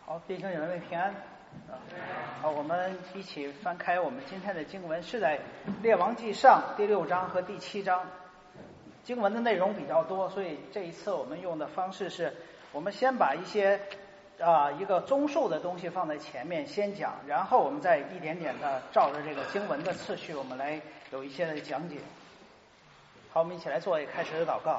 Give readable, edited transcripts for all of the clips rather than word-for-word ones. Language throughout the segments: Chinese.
好，弟兄姐妹平安。好，我们一起翻开我们今天的经文，是在列王记上第6章和第7章。经文的内容比较多，所以这一次我们用的方式是，我们先把一些一个综述的东西放在前面先讲，然后我们再一点点的照着这个经文的次序，我们来有一些的讲解。好，我们一起来做一开始的祷告。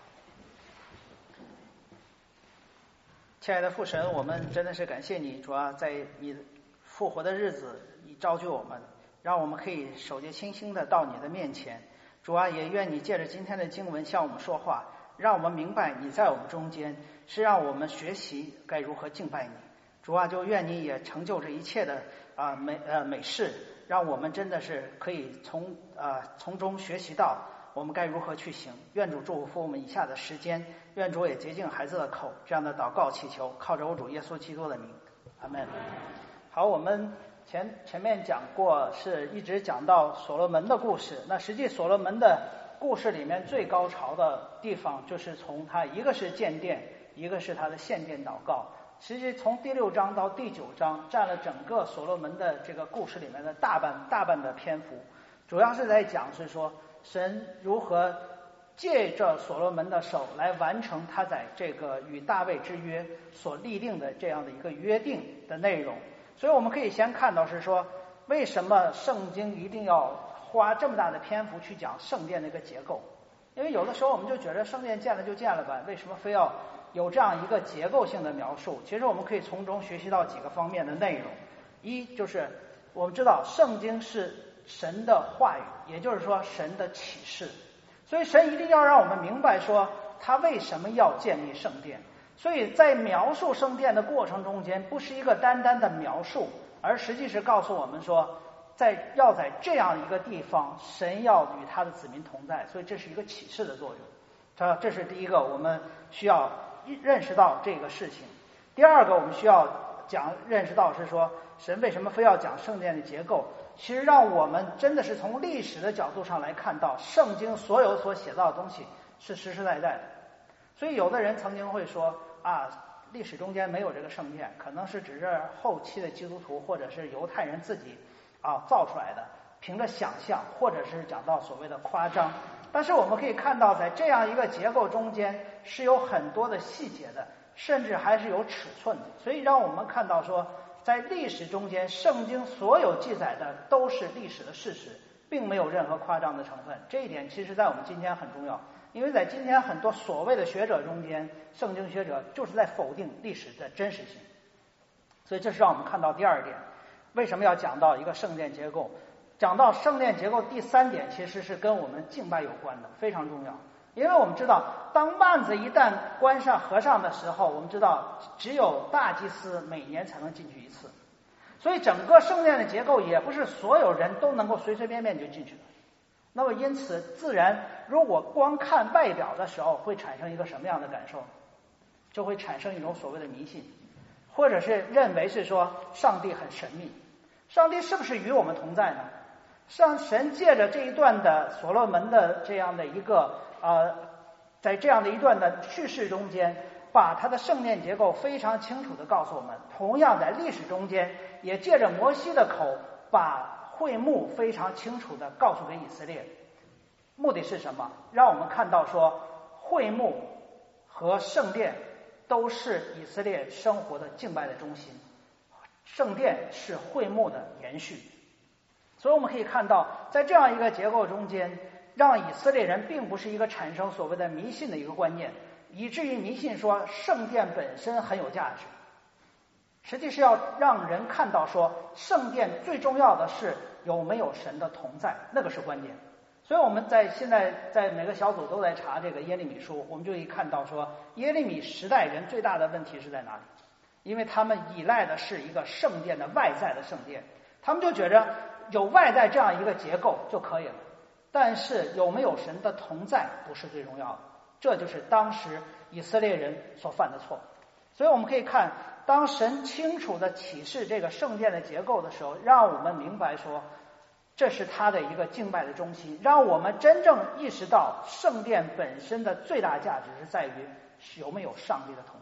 亲爱的父神，我们真的是感谢你，主啊，在你复活的日子，你召集我们，让我们可以手洁清心的到你的面前。主啊，也愿你借着今天的经文向我们说话，让我们明白你在我们中间，是让我们学习该如何敬拜你。主啊，就愿你也成就这一切的美事，让我们真的是可以从中学习到我们该如何去行。愿主祝福我们以下的时间，愿主也洁净孩子的口，这样的祷告祈求靠着我主耶稣基督的名，阿们。好，我们前面讲过，是一直讲到所罗门的故事。那实际所罗门的故事里面最高潮的地方，就是从他一个是建殿，一个是他的献殿祷告。实际从第6章到第9章占了整个所罗门的这个故事里面的大半的篇幅，主要是在讲是说神如何借着所罗门的手来完成他在这个与大卫之约所立定的这样的一个约定的内容。所以我们可以先看到是说，为什么圣经一定要花这么大的篇幅去讲圣殿的一个结构。因为有的时候我们就觉得圣殿建了就建了吧，为什么非要有这样一个结构性的描述。其实我们可以从中学习到几个方面的内容。一就是我们知道圣经是神的话语，也就是说神的启示，所以神一定要让我们明白说他为什么要建立圣殿。所以在描述圣殿的过程中间，不是一个单单的描述，而实际是告诉我们说要在这样一个地方，神要与他的子民同在，所以这是一个启示的作用。这是第一个我们需要认识到这个事情。第二个我们需要认识到是说，神为什么非要讲圣殿的结构，其实让我们真的是从历史的角度上来看到圣经所有所写到的东西是实实在在的。所以有的人曾经会说历史中间没有这个圣殿，可能是只是后期的基督徒或者是犹太人自己造出来的，凭着想象，或者是讲到所谓的夸张。但是我们可以看到在这样一个结构中间是有很多的细节的，甚至还是有尺寸的。所以让我们看到说，在历史中间圣经所有记载的都是历史的事实，并没有任何夸张的成分。这一点其实在我们今天很重要，因为在今天很多所谓的学者中间，圣经学者就是在否定历史的真实性。所以这是让我们看到第二点，为什么要讲到一个圣殿结构。讲到圣殿结构第3点，其实是跟我们敬拜有关的，非常重要。因为我们知道当幔子一旦合上的时候，我们知道只有大祭司每年才能进去一次，所以整个圣殿的结构也不是所有人都能够随随便便就进去的。那么因此自然如果光看外表的时候，会产生一个什么样的感受，就会产生一种所谓的迷信，或者是认为是说上帝很神秘。上帝是不是与我们同在呢？神借着这一段的所罗门的这样的一个在这样的一段的叙事中间，把他的圣殿结构非常清楚地告诉我们。同样在历史中间，也借着摩西的口，把会幕非常清楚地告诉给以色列。目的是什么？让我们看到说，会幕和圣殿都是以色列生活的敬拜的中心，圣殿是会幕的延续。所以我们可以看到，在这样一个结构中间，让以色列人并不是一个产生所谓的迷信的一个观念，以至于迷信说圣殿本身很有价值。实际是要让人看到说，圣殿最重要的是有没有神的同在，那个是关键。所以我们现在在每个小组都在查这个耶利米书，我们就可以看到说，耶利米时代人最大的问题是在哪里？因为他们依赖的是一个圣殿的外在的圣殿，他们就觉着有外在这样一个结构就可以了，但是有没有神的同在不是最重要的，这就是当时以色列人所犯的错。所以我们可以看，当神清楚地启示这个圣殿的结构的时候，让我们明白说这是他的一个敬拜的中心，让我们真正意识到圣殿本身的最大价值是在于有没有上帝的同在。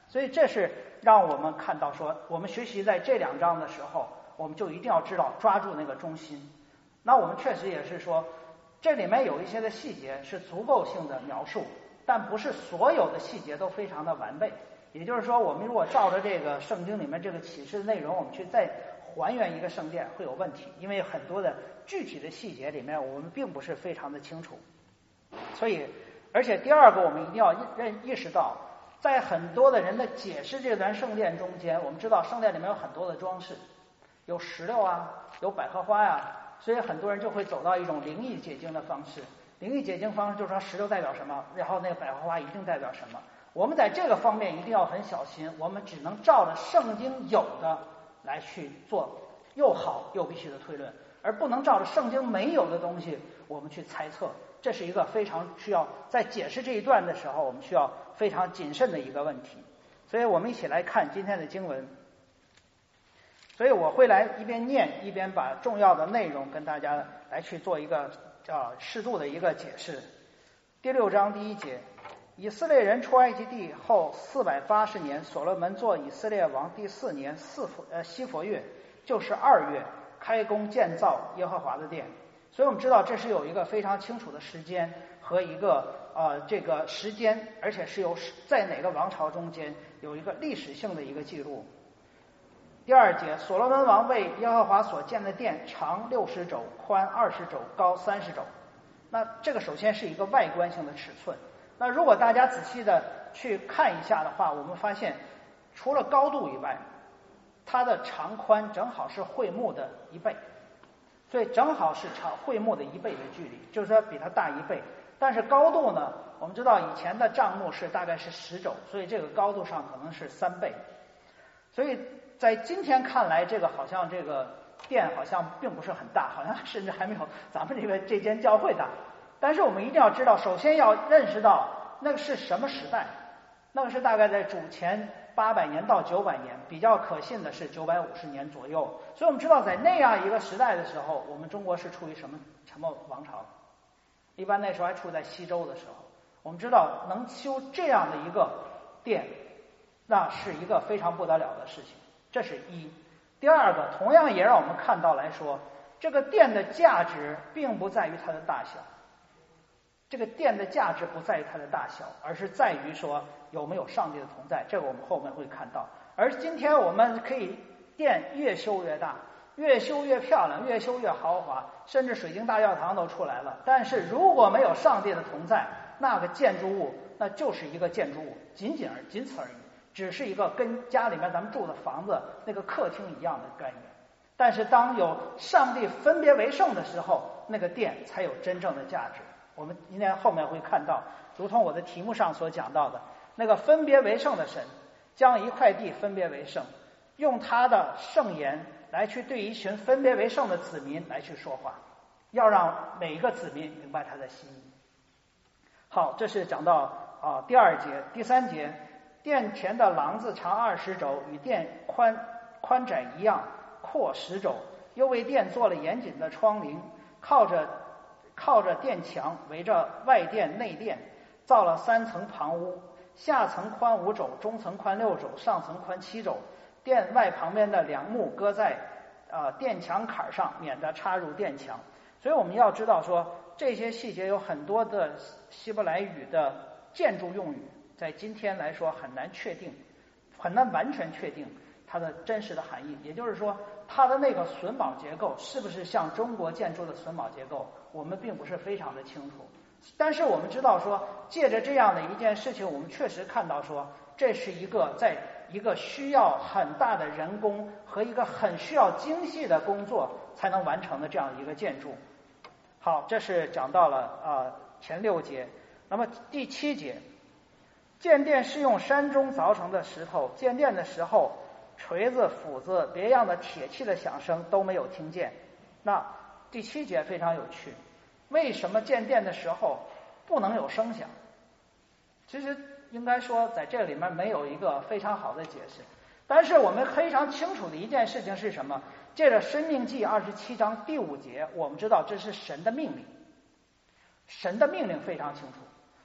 所以这是让我们看到说，我们学习在这2章的时候，我们就一定要知道抓住那个中心。那我们确实也是说，这里面有一些的细节是足够性的描述，但不是所有的细节都非常的完备。也就是说，我们如果照着这个圣经里面这个启示的内容，我们去再还原一个圣殿会有问题，因为很多的具体的细节里面我们并不是非常的清楚。所以，而且第二个，我们一定要意识到，在很多的人的解释这段圣殿中间，我们知道圣殿里面有很多的装饰，有石榴啊，有百合花呀，所以很多人就会走到一种灵异解经的方式。灵异解经方式就是说石榴代表什么，然后那个百合花一定代表什么。我们在这个方面一定要很小心，我们只能照着圣经有的来去做又好又必须的推论，而不能照着圣经没有的东西我们去猜测。这是一个非常需要在解释这一段的时候我们需要非常谨慎的一个问题。所以我们一起来看今天的经文。所以我会来一边念一边把重要的内容跟大家来去做一个适度的一个解释。第6章第1节，以色列人出埃及地后480年，所罗门做以色列王第4年西弗月，就是2月，开工建造耶和华的殿。所以我们知道这是有一个非常清楚的时间和一个这个时间，而且是有在哪个王朝中间有一个历史性的一个记录。第2节，所罗门王为耶和华所建的殿长60肘，宽20肘，高30肘。那这个首先是一个外观性的尺寸。那如果大家仔细的去看一下的话，我们发现除了高度以外，它的长宽正好是会幕的1倍，所以正好是会幕的1倍的距离，就是说比它大1倍。但是高度呢，我们知道以前的帐幕是大概是10肘，所以这个高度上可能是3倍。所以在今天看来，这个好像这个殿好像并不是很大，好像甚至还没有咱们这间教会大。但是我们一定要知道，首先要认识到那个是什么时代，那个是大概在主前800年到900年，比较可信的是950年左右。所以我们知道在那样一个时代的时候，我们中国是处于什么王朝？一般那时候还处在西周的时候。我们知道能修这样的一个殿，那是一个非常不得了的事情，这是一。第二个，同样也让我们看到来说，这个殿的价值并不在于它的大小，这个殿的价值不在于它的大小，而是在于说有没有上帝的同在。这个我们后面会看到。而今天我们可以殿越修越大，越修越漂亮，越修越豪华，甚至水晶大教堂都出来了。但是如果没有上帝的同在，那个建筑物那就是一个建筑物，仅此而已，只是一个跟家里面咱们住的房子那个客厅一样的概念。但是当有上帝分别为圣的时候，那个殿才有真正的价值。我们今天后面会看到，如同我的题目上所讲到的，那个分别为圣的神将一块地分别为圣，用他的圣言来去对一群分别为圣的子民来去说话，要让每一个子民明白他的心意。好，这是讲到第2节。第3节，殿前的廊子长20肘，与殿宽窄一样，阔10肘，又为殿做了严谨的窗棂，靠着殿墙，围着外殿内殿，造了3层旁屋，下层宽5肘，中层宽6肘，上层宽7肘。殿外旁边的梁木搁在殿墙坎上，免得插入殿墙。所以我们要知道说，这些细节有很多的希伯来语的建筑用语，在今天来说很难完全确定它的真实的含义。也就是说，它的那个榫卯结构是不是像中国建筑的榫卯结构，我们并不是非常的清楚。但是我们知道说，借着这样的一件事情，我们确实看到说，这是一个在一个需要很大的人工和一个很需要精细的工作才能完成的这样一个建筑。好，这是讲到了前6节。那么第7节，建殿是用山中凿成的石头，建殿的时候，锤子、斧子、别样的铁器的响声都没有听见。那第7节非常有趣，为什么建殿的时候不能有声响？其实应该说在这里面没有一个非常好的解释，但是我们非常清楚的一件事情是什么？借着申命记27章第5节，我们知道这是神的命令，神的命令非常清楚。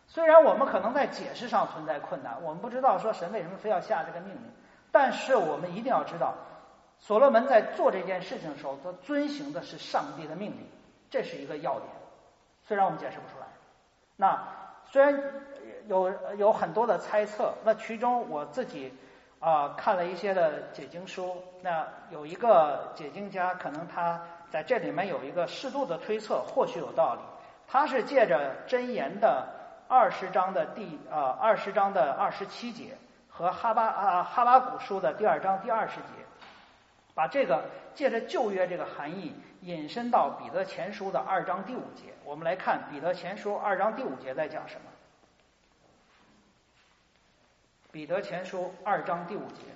虽然我们可能在解释上存在困难，我们不知道说神为什么非要下这个命令，但是我们一定要知道，所罗门在做这件事情的时候，他遵行的是上帝的命令，这是一个要点。虽然我们解释不出来，那虽然有很多的猜测，那其中我自己看了一些的解经书，那有一个解经家，可能他在这里面有一个适度的推测，或许有道理。他是借着箴言的20章的20章的27节和哈巴谷书的第2章第20节，把这个借着旧约这个含义引申到彼得前书的2章第5节。我们来看彼得前书2章第5节在讲什么。彼得前书2章第5节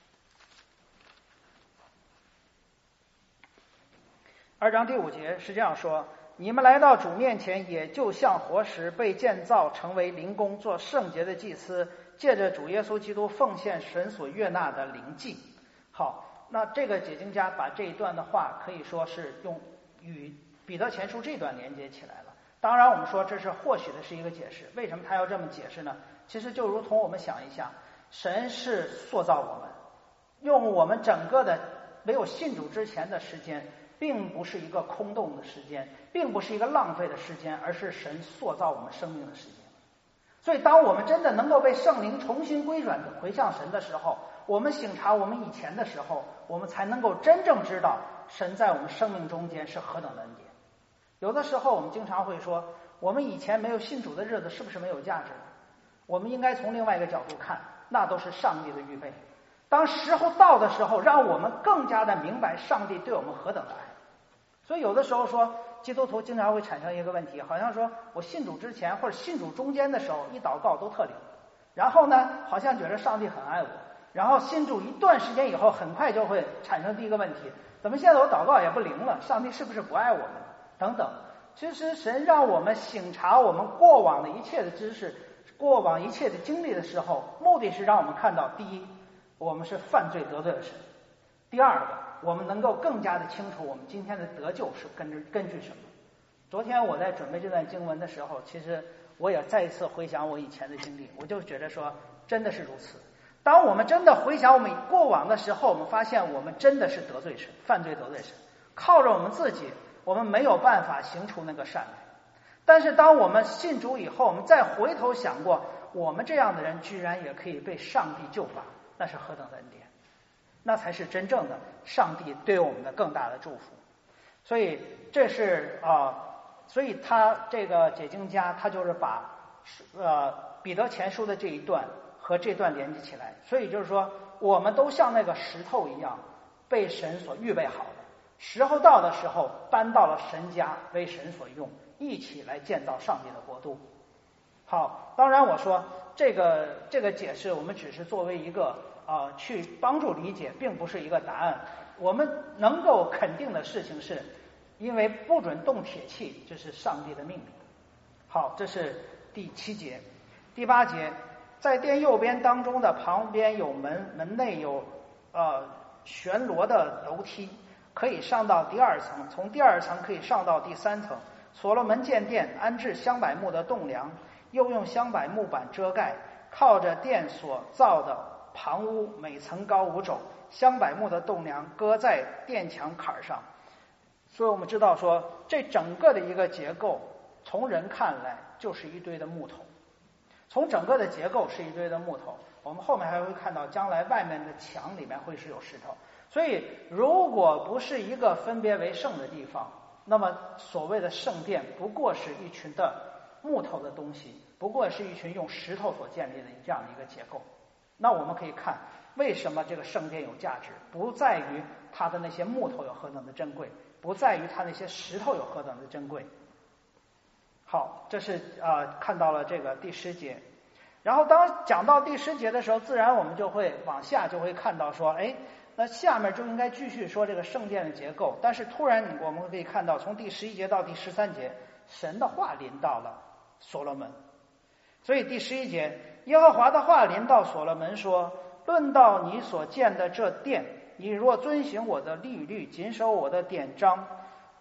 ，2章第5节是这样说：你们来到主面前，也就像活石被建造成为灵宫，做圣洁的祭司，借着主耶稣基督奉献神所悦纳的灵祭。好，那这个解经家把这一段的话可以说是用与彼得前书这段连接起来了。当然我们说这是或许的是一个解释，为什么他要这么解释呢？其实就如同我们想一下，神是塑造我们，用我们整个的没有信主之前的时间，并不是一个空洞的时间，并不是一个浪费的时间，而是神塑造我们生命的时间。所以当我们真的能够被圣灵重新归转回向神的时候，我们省察我们以前的时候，我们才能够真正知道神在我们生命中间是何等的恩典。有的时候我们经常会说，我们以前没有信主的日子是不是没有价值？我们应该从另外一个角度看，那都是上帝的预备。当时候到的时候，让我们更加的明白上帝对我们何等的爱。所以有的时候说，基督徒经常会产生一个问题，好像说我信主之前或者信主中间的时候，一祷告都特灵，然后呢好像觉得上帝很爱我，然后信主一段时间以后，很快就会产生第一个问题，怎么现在我祷告也不灵了？上帝是不是不爱我们等等。其实神让我们省察我们过往的一切的知识，过往一切的经历的时候，目的是让我们看到，第一，我们是犯罪得罪了神；第二个，我们能够更加的清楚我们今天的得救是根据什么。昨天我在准备这段经文的时候，其实我也再一次回想我以前的经历，我就觉得说真的是如此。当我们真的回想我们过往的时候，我们发现我们真的是得罪神，犯罪得罪神，靠着我们自己，我们没有办法行出那个善来。但是当我们信主以后，我们再回头想过，我们这样的人居然也可以被上帝救拔，那是何等的恩典，那才是真正的上帝对我们的更大的祝福。所以这是所以他这个解经家他就是把彼得前书的这一段和这段连接起来。所以就是说，我们都像那个石头一样被神所预备好的，时候到的时候搬到了神家，为神所用，一起来建造上帝的国度。好，当然我说这个解释我们只是作为一个去帮助理解，并不是一个答案。我们能够肯定的事情是，因为不准动铁器，这是上帝的命令。好，这是第7节。第8节，在殿右边当中的旁边有门，门内有旋螺的楼梯，可以上到第2层，从第2层可以上到第3层。所罗门建殿，安置香柏木的栋梁，又用香柏木板遮盖，靠着殿所造的旁屋，每层高5肘，香柏木的栋梁搁在殿墙坎上。所以我们知道说，这整个的一个结构，从人看来就是一堆的木头，从整个的结构是一堆的木头。我们后面还会看到，将来外面的墙里面会是有石头。所以如果不是一个分别为圣的地方，那么所谓的圣殿不过是一群的木头的东西，不过是一群用石头所建立的这样的一个结构。那我们可以看为什么这个圣殿有价值，不在于它的那些木头有何等的珍贵，不在于它那些石头有何等的珍贵。好，这是看到了这个第10节。然后当讲到第10节的时候，自然我们就会往下就会看到说，那下面就应该继续说这个圣殿的结构。但是突然我们可以看到，从第11节到第13节，神的话临到了所罗门。所以第11节，耶和华的话临到所罗门说，论到你所建的这殿，你若遵行我的律例，谨守我的典章，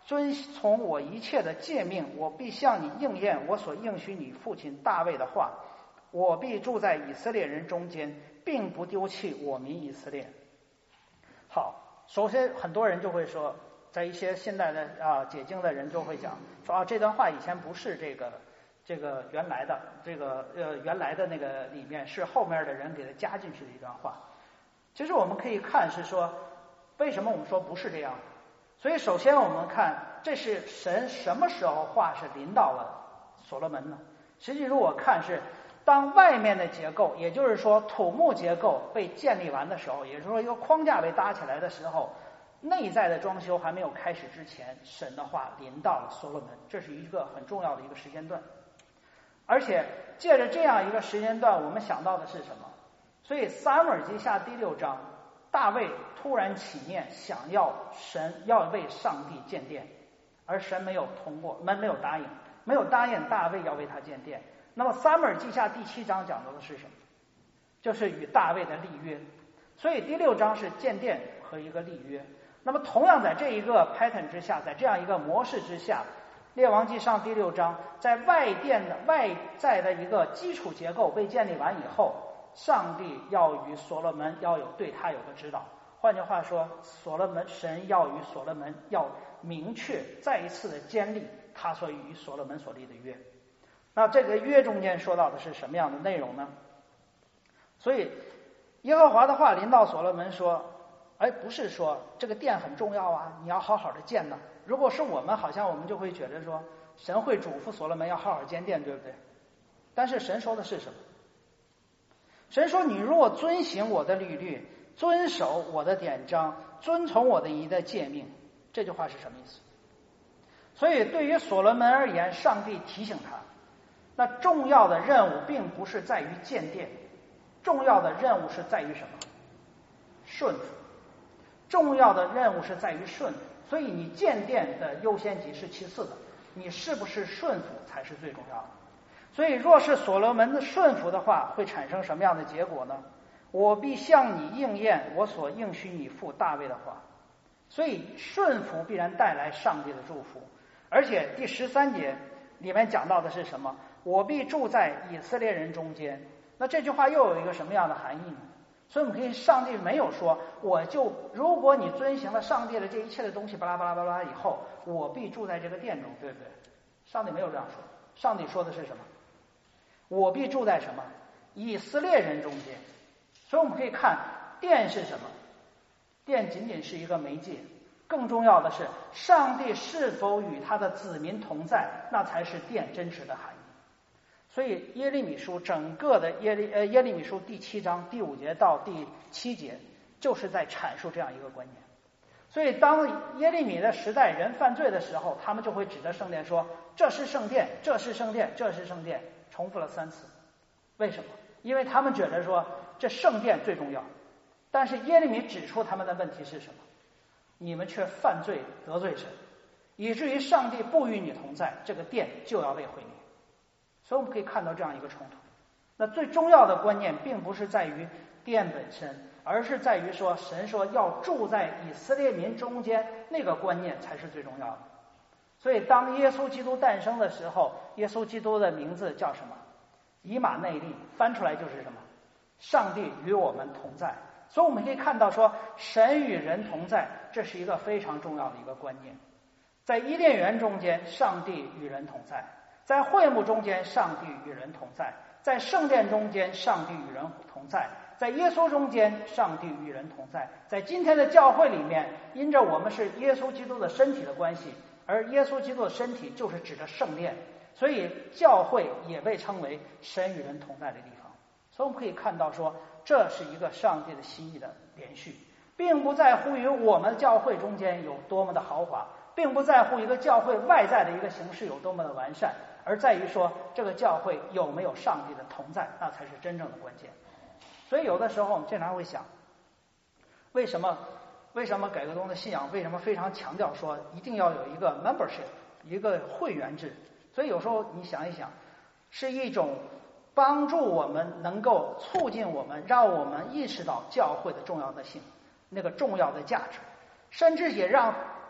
遵从我一切的诫命，我必向你应验我所应许你父亲大卫的话，我必住在以色列人中间，并不丢弃我民以色列。好，首先很多人就会说，在一些现代的解经的人就会讲说这段话以前不是这个原来的原来的那个里面，是后面的人给他加进去的一段话。其实我们可以看是说，为什么我们说不是这样？所以首先我们看，这是神什么时候话是临到了所罗门呢？实际如果看是当外面的结构，也就是说土木结构被建立完的时候，也就是说一个框架被搭起来的时候，内在的装修还没有开始之前，神的话临到了所罗门，这是一个很重要的一个时间段。而且借着这样一个时间段，我们想到的是什么？所以撒母耳记下第6章，大卫突然起念，想要神要为上帝建殿，而神没有答应大卫要为他建殿。那么撒母耳记下第7章讲到的是什么？就是与大卫的立约。所以第6章是建殿和一个立约。那么同样在这一个 pattern 之下，在这样一个模式之下，列王记上第6章，在外在的一个基础结构被建立完以后，上帝要与所罗门对他有个指导。换句话说，神要与所罗门要明确再一次的坚立他所与所罗门所立的约。那这个约中间说到的是什么样的内容呢？所以耶和华的话临到所罗门说，不是说这个殿很重要啊，你要好好的建呢。如果是我们，好像我们就会觉得说，神会嘱咐所罗门要好好建殿，对不对？但是神说的是什么？神说，你如果遵行我的律例，遵守我的典章，遵从我的一的诫命，这句话是什么意思？所以对于所罗门而言，上帝提醒他，那重要的任务并不是在于建殿，重要的任务是在于什么？顺服。重要的任务是在于顺服。所以你建殿的优先级是其次的，你是不是顺服才是最重要的。所以若是所罗门的顺服的话，会产生什么样的结果呢？我必向你应验我所应许你父大卫的话。所以顺服必然带来上帝的祝福。而且第13节里面讲到的是什么？我必住在以色列人中间。那这句话又有一个什么样的含义呢？所以我们可以，上帝没有说如果你遵行了上帝的这一切的东西巴拉巴拉巴拉以后，我必住在这个殿中，对不对？上帝没有这样说。上帝说的是什么？我必住在什么？以色列人中间。所以我们可以看，殿是什么？殿仅仅是一个媒介，更重要的是上帝是否与他的子民同在，那才是殿真实的含义。所以耶利米书整个的耶利米书第7章第5节到第7节就是在阐述这样一个观念。所以当耶利米的时代人犯罪的时候，他们就会指着圣殿说，这是圣殿，这是圣殿，这是圣殿，重复了3次。为什么？因为他们觉得说这圣殿最重要。但是耶利米指出他们的问题是什么？你们却犯罪得罪神，以至于上帝不与你同在，这个殿就要被毁灭。所以我们可以看到这样一个冲突。那最重要的观念并不是在于殿本身，而是在于说神说要住在以色列民中间，那个观念才是最重要的。所以当耶稣基督诞生的时候，耶稣基督的名字叫什么？以马内利，翻出来就是什么？上帝与我们同在。所以我们可以看到说神与人同在，这是一个非常重要的一个观念。在伊甸园中间，上帝与人同在；在会幕中间，上帝与人同在；在圣殿中间，上帝与人同在；在耶稣中间，上帝与人同在。在今天的教会里面，因着我们是耶稣基督的身体的关系，而耶稣基督的身体就是指的圣殿，所以教会也被称为神与人同在的地方。所以我们可以看到说，这是一个上帝的心意的连续，并不在乎于我们教会中间有多么的豪华，并不在乎一个教会外在的一个形式有多么的完善，而在于说这个教会有没有上帝的同在，那才是真正的关键。所以有的时候我们经常会想，为什么改革宗的信仰为什么非常强调说一定要有一个 membership， 一个会员制？所以有时候你想一想，是一种帮助我们能够促进我们，让我们意识到教会的重要的性，那个重要的价值，甚至也让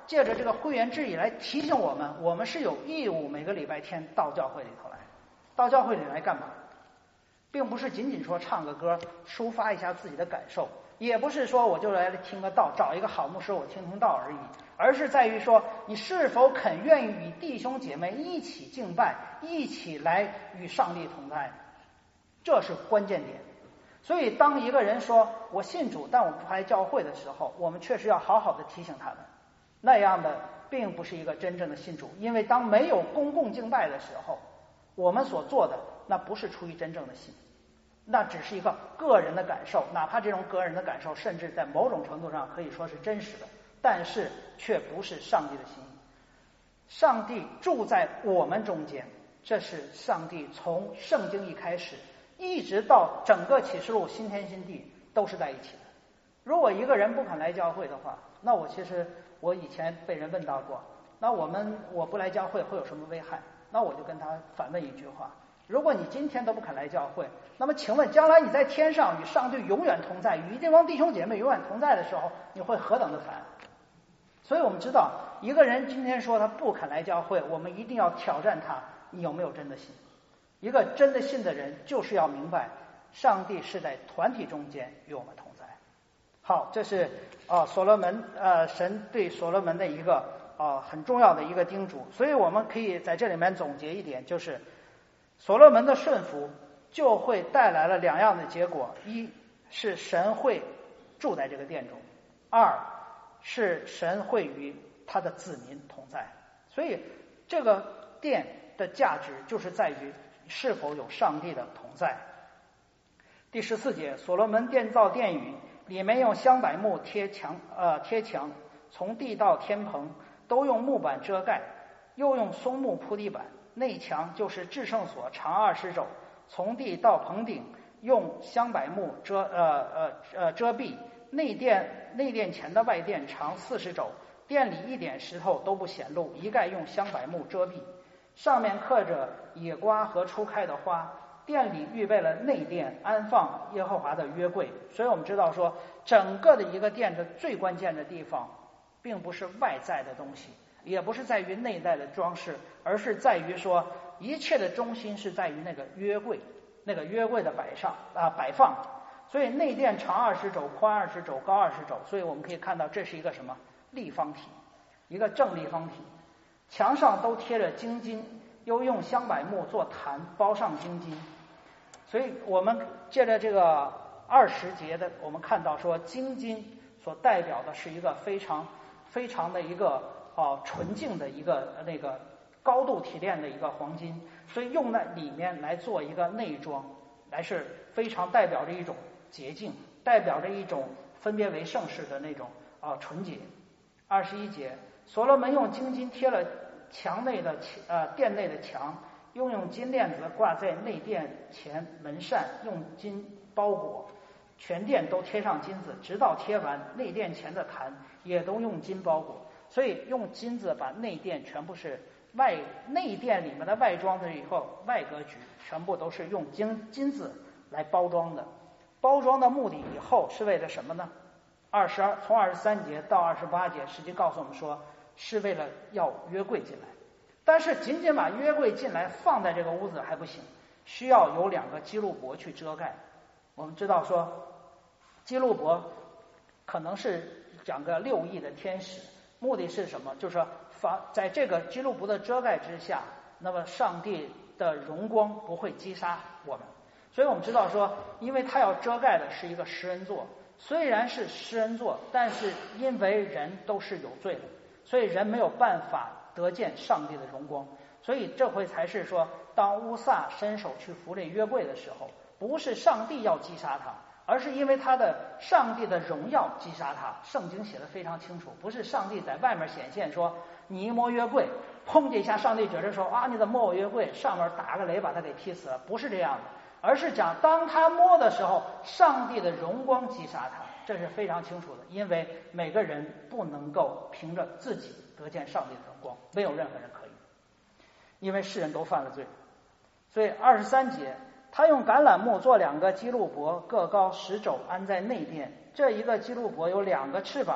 借着这个会员之役来提醒我们，我们是有义务每个礼拜天到教会里头来。到教会里来干嘛？并不是仅仅说唱个歌抒发一下自己的感受，也不是说我就来听个道，找一个好牧师我听听道而已，而是在于说你是否肯愿意与弟兄姐妹一起敬拜，一起来与上帝同在，这是关键点。所以当一个人说我信主但我不来教会的时候，我们确实要好好的提醒他们，那样的并不是一个真正的信主。因为当没有公共敬拜的时候，我们所做的那不是出于真正的信，那只是一个个人的感受，哪怕这种个人的感受甚至在某种程度上可以说是真实的，但是却不是上帝的心意。上帝住在我们中间，这是上帝从圣经一开始一直到整个启示录新天新地都是在一起的。如果一个人不肯来教会的话，那我以前被人问到过，那我不来教会会有什么危害？那我就跟他反问一句话，如果你今天都不肯来教会，那么请问将来你在天上与上帝永远同在，与这帮弟兄姐妹永远同在的时候，你会何等的烦？所以我们知道，一个人今天说他不肯来教会，我们一定要挑战他，你有没有真的信？一个真的信的人就是要明白上帝是在团体中间与我们同在。好，这是所罗门神对所罗门的一个很重要的一个叮嘱。所以我们可以在这里面总结一点，就是所罗门的顺服就会带来了两样的结果：一是神会住在这个殿中，二是神会与他的子民同在。所以这个殿的价值就是在于是否有上帝的同在。第14节，所罗门建造殿宇，里面用香柏木贴墙，从地到天棚都用木板遮盖，又用松木铺地板。内墙就是至圣所，长20肘，从地到棚顶用香柏木遮蔽。内殿前的外殿长40肘，殿里一点石头都不显露，一概用香柏木遮蔽。上面刻着野瓜和初开的花。殿里预备了内殿，安放耶和华的约柜。所以我们知道说，整个的一个殿的最关键的地方并不是外在的东西，也不是在于内在的装饰，而是在于说一切的中心是在于那个约柜，那个约柜的摆放。所以内殿长20肘，宽20肘，高20肘。所以我们可以看到这是一个什么立方体，一个正立方体。墙上都贴着金金，又用香柏木做坛包上金金。所以我们借着这个20节的，我们看到说金金所代表的是一个非常非常的一个纯净的一个那个高度提炼的一个黄金，所以用在里面来做一个内装，来是非常代表着一种洁净，代表着一种分别为圣事的那种纯洁。21节，所罗门用金金贴了殿内的墙，又用金链子挂在内殿前门扇，用金包裹，全殿都贴上金子，直到贴完。内殿前的坛也都用金包裹。所以用金子把内殿全部是内殿里面的外装的以后外格局全部都是用金子来包装的。包装的目的以后是为了什么呢？从23节到28节实际告诉我们说，是为了要约柜进来。但是仅仅把约柜进来放在这个屋子还不行，需要有2个基路伯去遮盖。我们知道说基路伯可能是2个6翼的天使，目的是什么？就是说在这个基路伯的遮盖之下，那么上帝的荣光不会击杀我们。所以我们知道说，因为他要遮盖的是一个施恩座，虽然是施恩座，但是因为人都是有罪的，所以人没有办法得见上帝的荣光。所以这回才是说，当乌撒伸手去扶这约柜的时候，不是上帝要击杀他，而是因为上帝的荣耀击杀他。圣经写得非常清楚，不是上帝在外面显现说你一摸约柜，砰的一下上帝觉得说你怎么摸我约柜，上面打个雷把他给踢死了，不是这样的，而是讲当他摸的时候，上帝的荣光击杀他。这是非常清楚的，因为每个人不能够凭着自己得见上帝的荣光，没有任何人可以，因为世人都犯了罪。所以23节，他用橄榄木做2个基路伯，各高10肘，安在内殿。这一个基路伯有2个翅膀，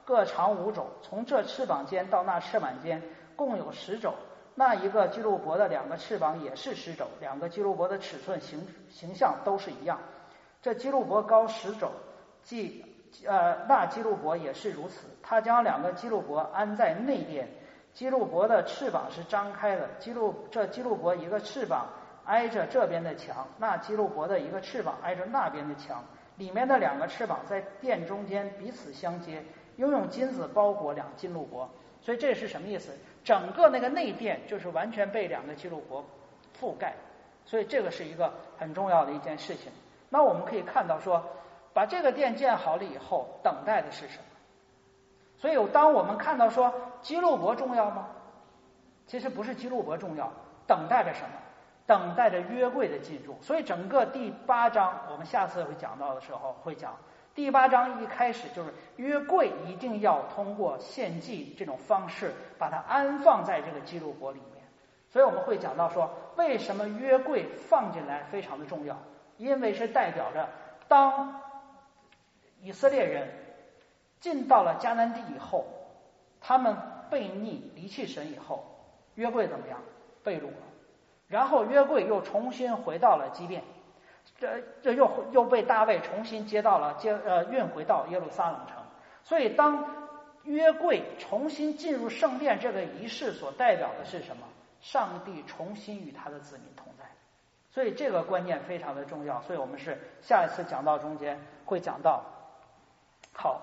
各长5肘，从这翅膀间到那翅膀间共有10肘。那一个基路伯的2个翅膀也是10肘，2个基路伯的尺寸形象都是一样。这基路伯高10肘，那基路伯也是如此。他将2个基路伯安在内殿，基路伯的翅膀是张开的，这基路伯一个翅膀挨着这边的墙，那基路伯的一个翅膀挨着那边的墙，里面的2个翅膀在殿中间彼此相接，又用金子包裹2基路伯。所以这是什么意思？整个那个内殿就是完全被2个基路伯覆盖，所以这个是一个很重要的一件事情。那我们可以看到说，把这个殿建好了以后，等待的是什么？所以当我们看到说基路伯重要吗？其实不是基路伯重要，等待着什么？等待着约柜的进入。所以整个第8章我们下次会讲到的时候会讲，第8章一开始就是约柜一定要通过献祭这种方式把它安放在这个基路伯里面。所以我们会讲到说，为什么约柜放进来非常的重要，因为是代表着当以色列人进到了迦南地以后，他们悖逆离弃神以后，约柜怎么样？被掳了，然后约柜又重新回到了基遍，这又被大卫重新运回到耶路撒冷城。所以当约柜重新进入圣殿，这个仪式所代表的是什么？上帝重新与他的子民同在。所以这个观念非常的重要，所以我们是下一次讲到中间会讲到。好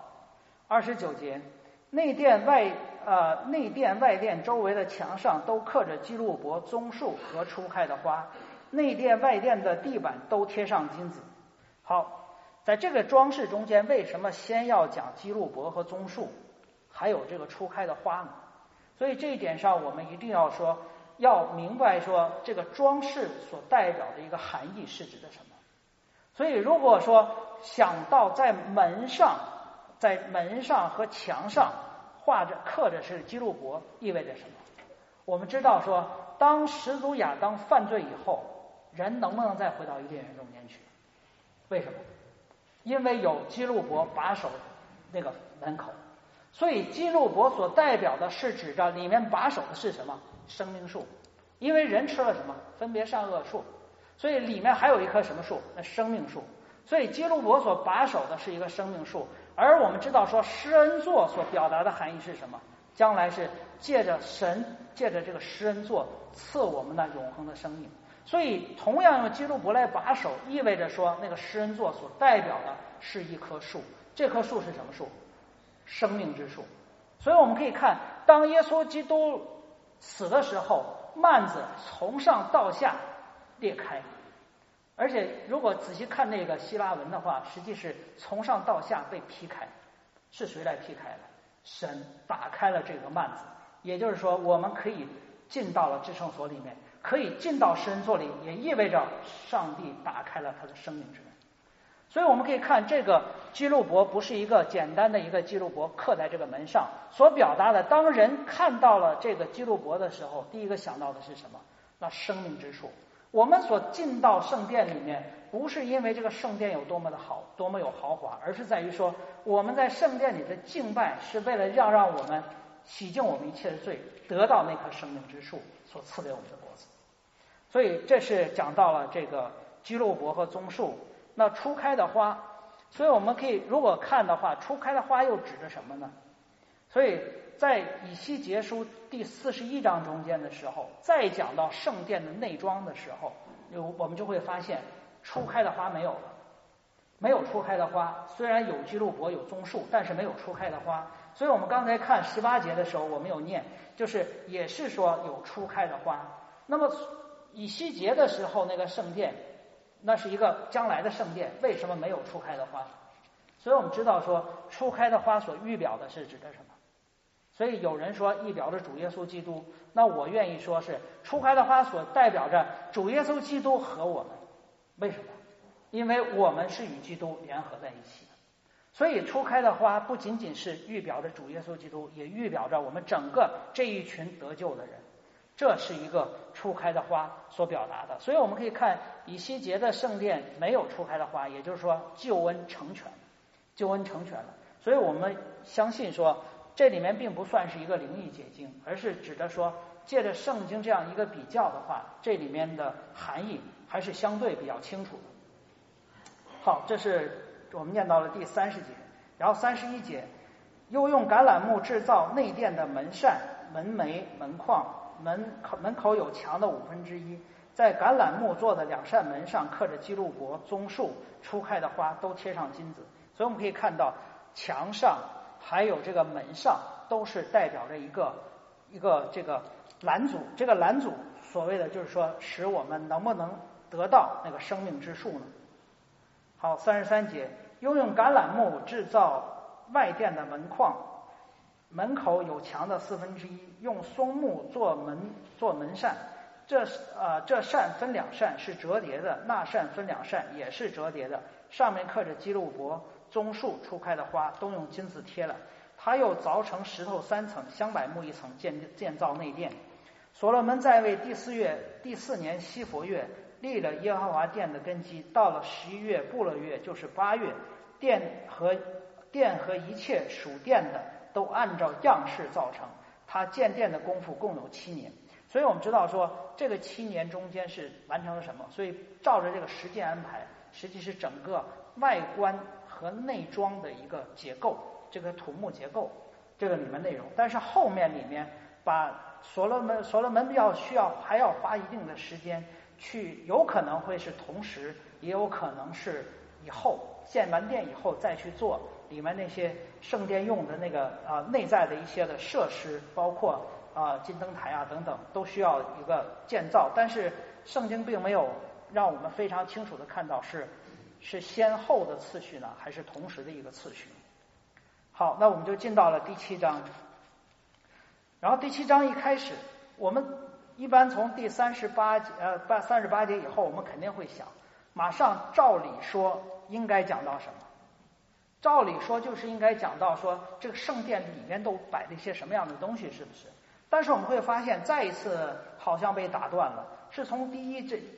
，29节，内殿外殿周围的墙上都刻着基路伯、棕树和初开的花，内殿外殿的地板都贴上金子。好，在这个装饰中间，为什么先要讲基路伯和棕树，还有这个初开的花呢？所以这一点上我们一定要明白说，这个装饰所代表的一个含义是指的什么。所以如果说想到在门上和墙上刻着是基路伯，意味着什么？我们知道说，当始祖亚当犯罪以后，人能不能再回到伊甸园中间去？为什么？因为有基路伯把守那个门口，所以基路伯所代表的是指着里面把守的是什么？生命树。因为人吃了什么？分别善恶树，所以里面还有一棵什么树？那生命树。所以基路伯所把守的是一个生命树。而我们知道说，施恩座所表达的含义是什么？将来是借着这个施恩座赐我们的永恒的生命。所以同样用基路伯来把守，意味着说那个施恩座所代表的是一棵树。这棵树是什么树？生命之树。所以我们可以看，当耶稣基督死的时候，幔子从上到下裂开，而且如果仔细看那个希腊文的话，实际是从上到下被劈开。是谁来劈开的？神打开了这个幔子，也就是说我们可以进到了至圣所里面，可以进到施恩座里，也意味着上帝打开了他的生命之门。所以我们可以看，这个基路伯不是一个简单的一个基路伯刻在这个门上，所表达的，当人看到了这个基路伯的时候，第一个想到的是什么？那生命之树。我们所进到圣殿里面，不是因为这个圣殿有多么的好，多么有豪华，而是在于说我们在圣殿里的敬拜是为了让我们洗净我们一切的罪，得到那棵生命之树所赐给我们的果子。所以这是讲到了这个基路伯和棕树。那初开的花，所以我们可以如果看的话，初开的花又指着什么呢？所以在以西结书第41章中间的时候，再讲到圣殿的内装的时候，我们就会发现初开的花没有了，没有初开的花。虽然有基路伯有棕树，但是没有初开的花。所以我们刚才看18节的时候，我们有念，就是也是说有初开的花。那么以西结的时候，那个圣殿那是一个将来的圣殿，为什么没有初开的花？所以我们知道说，初开的花所预表的是指的什么？所以有人说预表着主耶稣基督，那我愿意说是初开的花所代表着主耶稣基督和我们。为什么？因为我们是与基督联合在一起的。所以初开的花不仅仅是预表着主耶稣基督，也预表着我们整个这一群得救的人。这是一个初开的花所表达的。所以我们可以看以西结的圣殿没有初开的花，也就是说救恩成全了，救恩成全了。 所以我们相信说，这里面并不算是一个灵异解经，而是指的说，借着圣经这样一个比较的话，这里面的含义还是相对比较清楚的。好，这是我们念到了第30节，然后31节，又用橄榄木制造内殿的门扇、门楣、门框，门口有墙的1/5，在橄榄木做的2扇门上刻着基路伯、棕树、初开的花，都贴上金子。所以我们可以看到，墙上还有这个门上都是代表着一个这个拦阻，这个拦阻所谓的就是说，使我们能不能得到那个生命之树呢？好，33节，又用橄榄木制造外殿的门框，门口有墙的1/4，用松木做门扇。这扇分2扇是折叠的，那扇分2扇也是折叠的，上面刻着基路伯、棕树、初开的花，都用金子贴了。他又凿成石头3层，香柏木1层，建造内殿。所罗门在位第4年西弗月，立了耶和华殿的根基。到了11月布勒月，就是8月，殿和一切属殿的都按照样式造成。他建殿的功夫共有7年。所以我们知道说，这个7年中间是完成了什么？所以照着这个时间安排，实际是整个外观和内装的一个结构，这个土木结构这个里面内容。但是后面里面把所罗门还要花一定的时间去，有可能会是同时，也有可能是以后建完殿以后再去做里面那些圣殿用的那个内在的一些的设施，包括金灯台等等，都需要一个建造。但是圣经并没有让我们非常清楚的看到是先后的次序呢，还是同时的一个次序。好，那我们就进到了第7章。然后第7章一开始，我们一般从第38节以后，我们肯定会想，马上照理说应该讲到什么？照理说就是应该讲到说这个圣殿里面都摆了一些什么样的东西，是不是？但是我们会发现再一次好像被打断了，是从第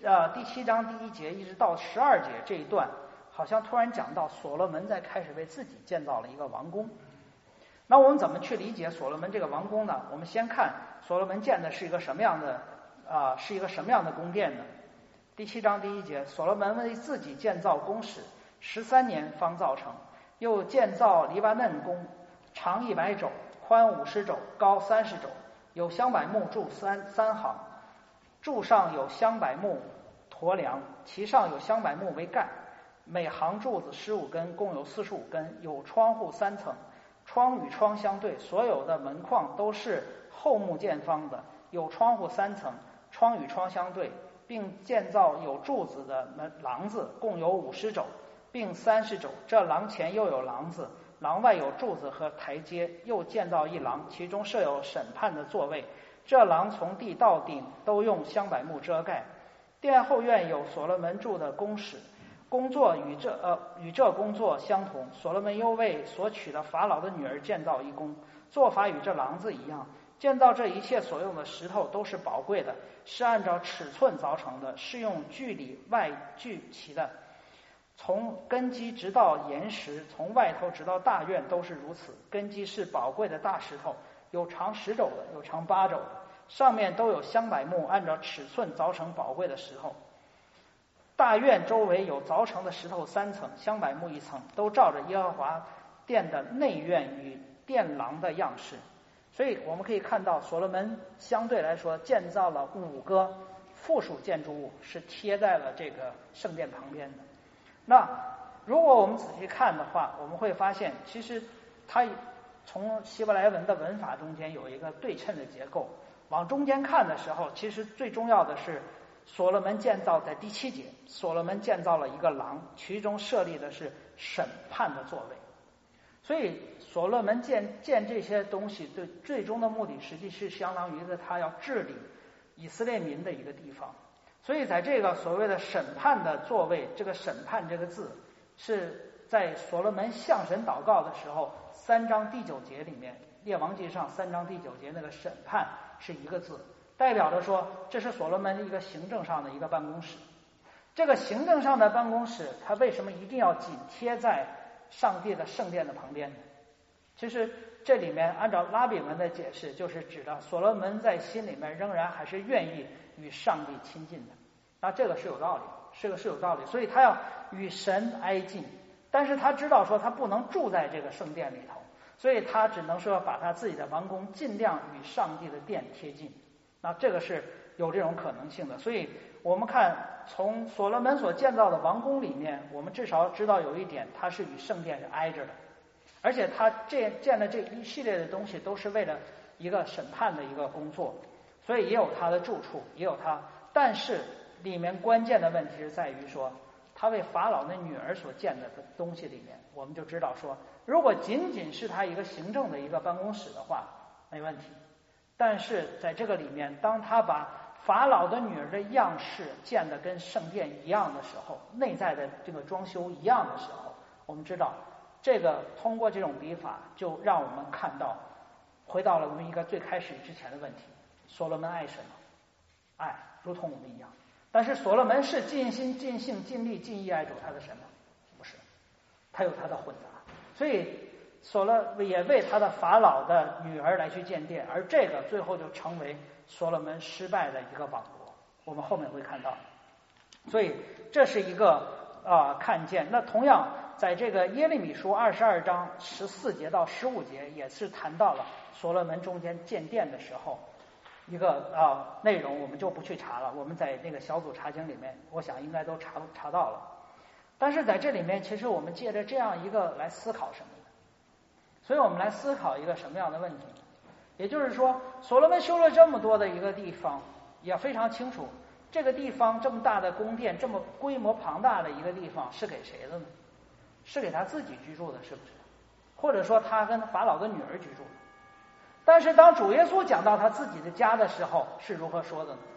7章第1节一直到12节这一段，好像突然讲到所罗门在开始为自己建造了一个王宫。那我们怎么去理解所罗门这个王宫呢？我们先看所罗门建的是一个什么样的宫殿呢？第7章第1节，所罗门为自己建造宫室，13年方造成，又建造黎巴嫩宫，长100肘，宽50肘，高30肘，有香柏木柱3行，柱上有香柏木驼梁，其上有香柏木为盖，每行柱子15根，共有45根，有窗户3层，窗与窗相对，所有的门框都是厚木见方的，有窗户3层，窗与窗相对，并建造有柱子的廊子，共有50肘，并30肘。这廊前又有廊子，廊外有柱子和台阶，又建造一廊，其中设有审判的座位。这廊从地到顶都用香柏木遮盖。殿后院有所罗门住的宫室，工作与这工作相同。所罗门又为所娶的法老的女儿建造一宫，做法与这廊子一样。建造这一切所用的石头都是宝贵的，是按照尺寸凿成的，是用锯里外锯齐的。从根基直到岩石，从外头直到大院都是如此。根基是宝贵的大石头，有长10肘的，有长8肘的，上面都有香柏木，按照尺寸凿成宝贵的石头。大院周围有凿成的石头3层，香柏木1层，都照着耶和华殿的内院与殿廊的样式。所以我们可以看到，所罗门相对来说建造了5个附属建筑物，是贴在了这个圣殿旁边的。那如果我们仔细看的话，我们会发现其实它从希伯来文的文法中间有一个对称的结构。往中间看的时候，其实最重要的是所罗门建造在第7节，所罗门建造了一个廊，其中设立的是审判的座位。所以所罗门建这些东西对最终的目的，实际是相当于他要治理以色列民的一个地方。所以在这个所谓的审判的座位，这个审判这个字是在所罗门向神祷告的时候3章第9节里面，列王记上3章第9节那个审判是一个字，代表着说这是所罗门一个行政上的一个办公室。这个行政上的办公室，它为什么一定要紧贴在上帝的圣殿的旁边呢？ 其实这里面按照拉比们的解释，就是指的所罗门在心里面仍然还是愿意与上帝亲近的。那这个是有道理，是有道理，所以他要与神挨近，但是他知道说他不能住在这个圣殿里头，所以他只能说把他自己的王宫尽量与上帝的殿贴近。那这个是有这种可能性的。所以我们看从所罗门所建造的王宫里面，我们至少知道有一点，它是与圣殿是挨着的，而且他建的这一系列的东西都是为了一个审判的一个工作，所以也有他的住处，也有他，但是里面关键的问题是在于说，他为法老的女儿所建的东西里面，我们就知道说，如果仅仅是他一个行政的一个办公室的话，没问题。但是在这个里面，当他把法老的女儿的样式建得跟圣殿一样的时候，内在的这个装修一样的时候，我们知道这个通过这种笔法，就让我们看到回到了我们一个最开始之前的问题：所罗门爱什么？爱如同我们一样。但是所罗门是尽心尽性尽力尽意爱主他的神吗？不是，他有他的混杂。所以所罗也为他的法老的女儿来去建殿，而这个最后就成为所罗门失败的一个网络，我们后面会看到。所以这是一个看见。那同样在这个耶利米书22章14节到15节也是谈到了所罗门中间建殿的时候一个内容，我们就不去查了，我们在那个小组查经里面我想应该都查到了。但是在这里面其实我们借着这样一个来思考什么呢？所以我们来思考一个什么样的问题？也就是说所罗门修了这么多的一个地方，也非常清楚这个地方这么大的宫殿，这么规模庞大的一个地方是给谁的呢？是给他自己居住的，是不是？或者说他跟法老的女儿居住的。但是当主耶稣讲到他自己的家的时候，是如何说的呢？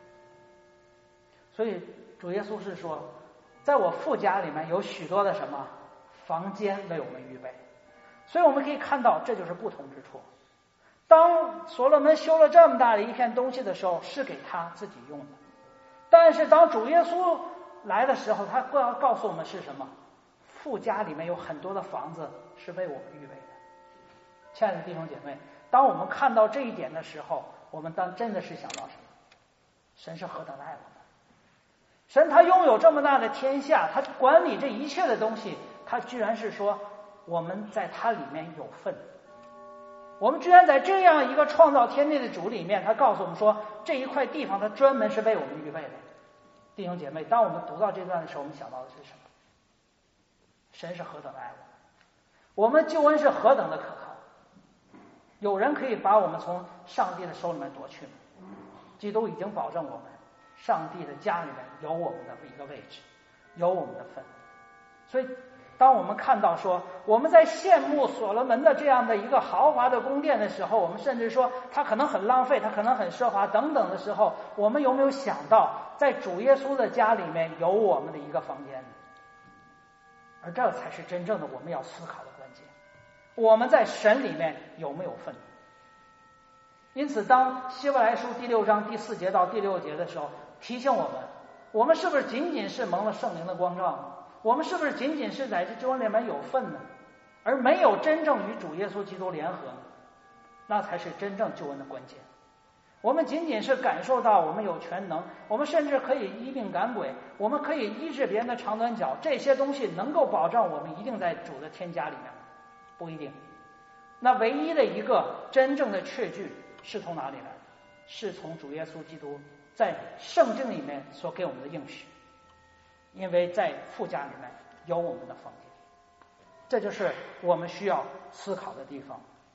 所以主耶稣是说，在我父家里面有许多的什么房间为我们预备。所以我们可以看到这就是不同之处。当所罗门修了这么大的一片东西的时候，是给他自己用的，但是当主耶稣来的时候，他告诉我们是什么？父家里面有很多的房子是为我们预备的。亲爱的弟兄姐妹，当我们看到这一点的时候，我们当真的是想到什么？神是何等爱我们！神他拥有这么大的天下，他管理这一切的东西，他居然是说我们在他里面有份。我们居然在这样一个创造天地的主里面，他告诉我们说这一块地方他专门是为我们预备的。弟兄姐妹，当我们读到这段的时候，我们想到的是什么？神是何等爱我们，我们救恩是何等的可靠。有人可以把我们从上帝的手里面夺去吗？基督已经保证我们上帝的家里面有我们的一个位置，有我们的份。所以当我们看到说我们在羡慕所罗门的这样的一个豪华的宫殿的时候，我们甚至说他可能很浪费，他可能很奢华等等的时候，我们有没有想到在主耶稣的家里面有我们的一个房间？而这才是真正的我们要思考的关键，我们在神里面有没有份？因此当希伯来书第6章第4节到第6节的时候提醒我们是不是仅仅是蒙了圣灵的光照呢？我们是不是仅仅是在这救恩里面有份呢，而没有真正与主耶稣基督联合呢？那才是真正救恩的关键。我们仅仅是感受到我们有全能，我们甚至可以医病赶鬼，我们可以医治别人的长短脚，这些东西能够保障我们一定在主的天家里面？不一定。那唯一的一个真正的确据是从哪里来？是从主耶稣基督在圣经里面所给我们的应许，因为在父家里面有我们的房间。这就是我们需要思考的地方。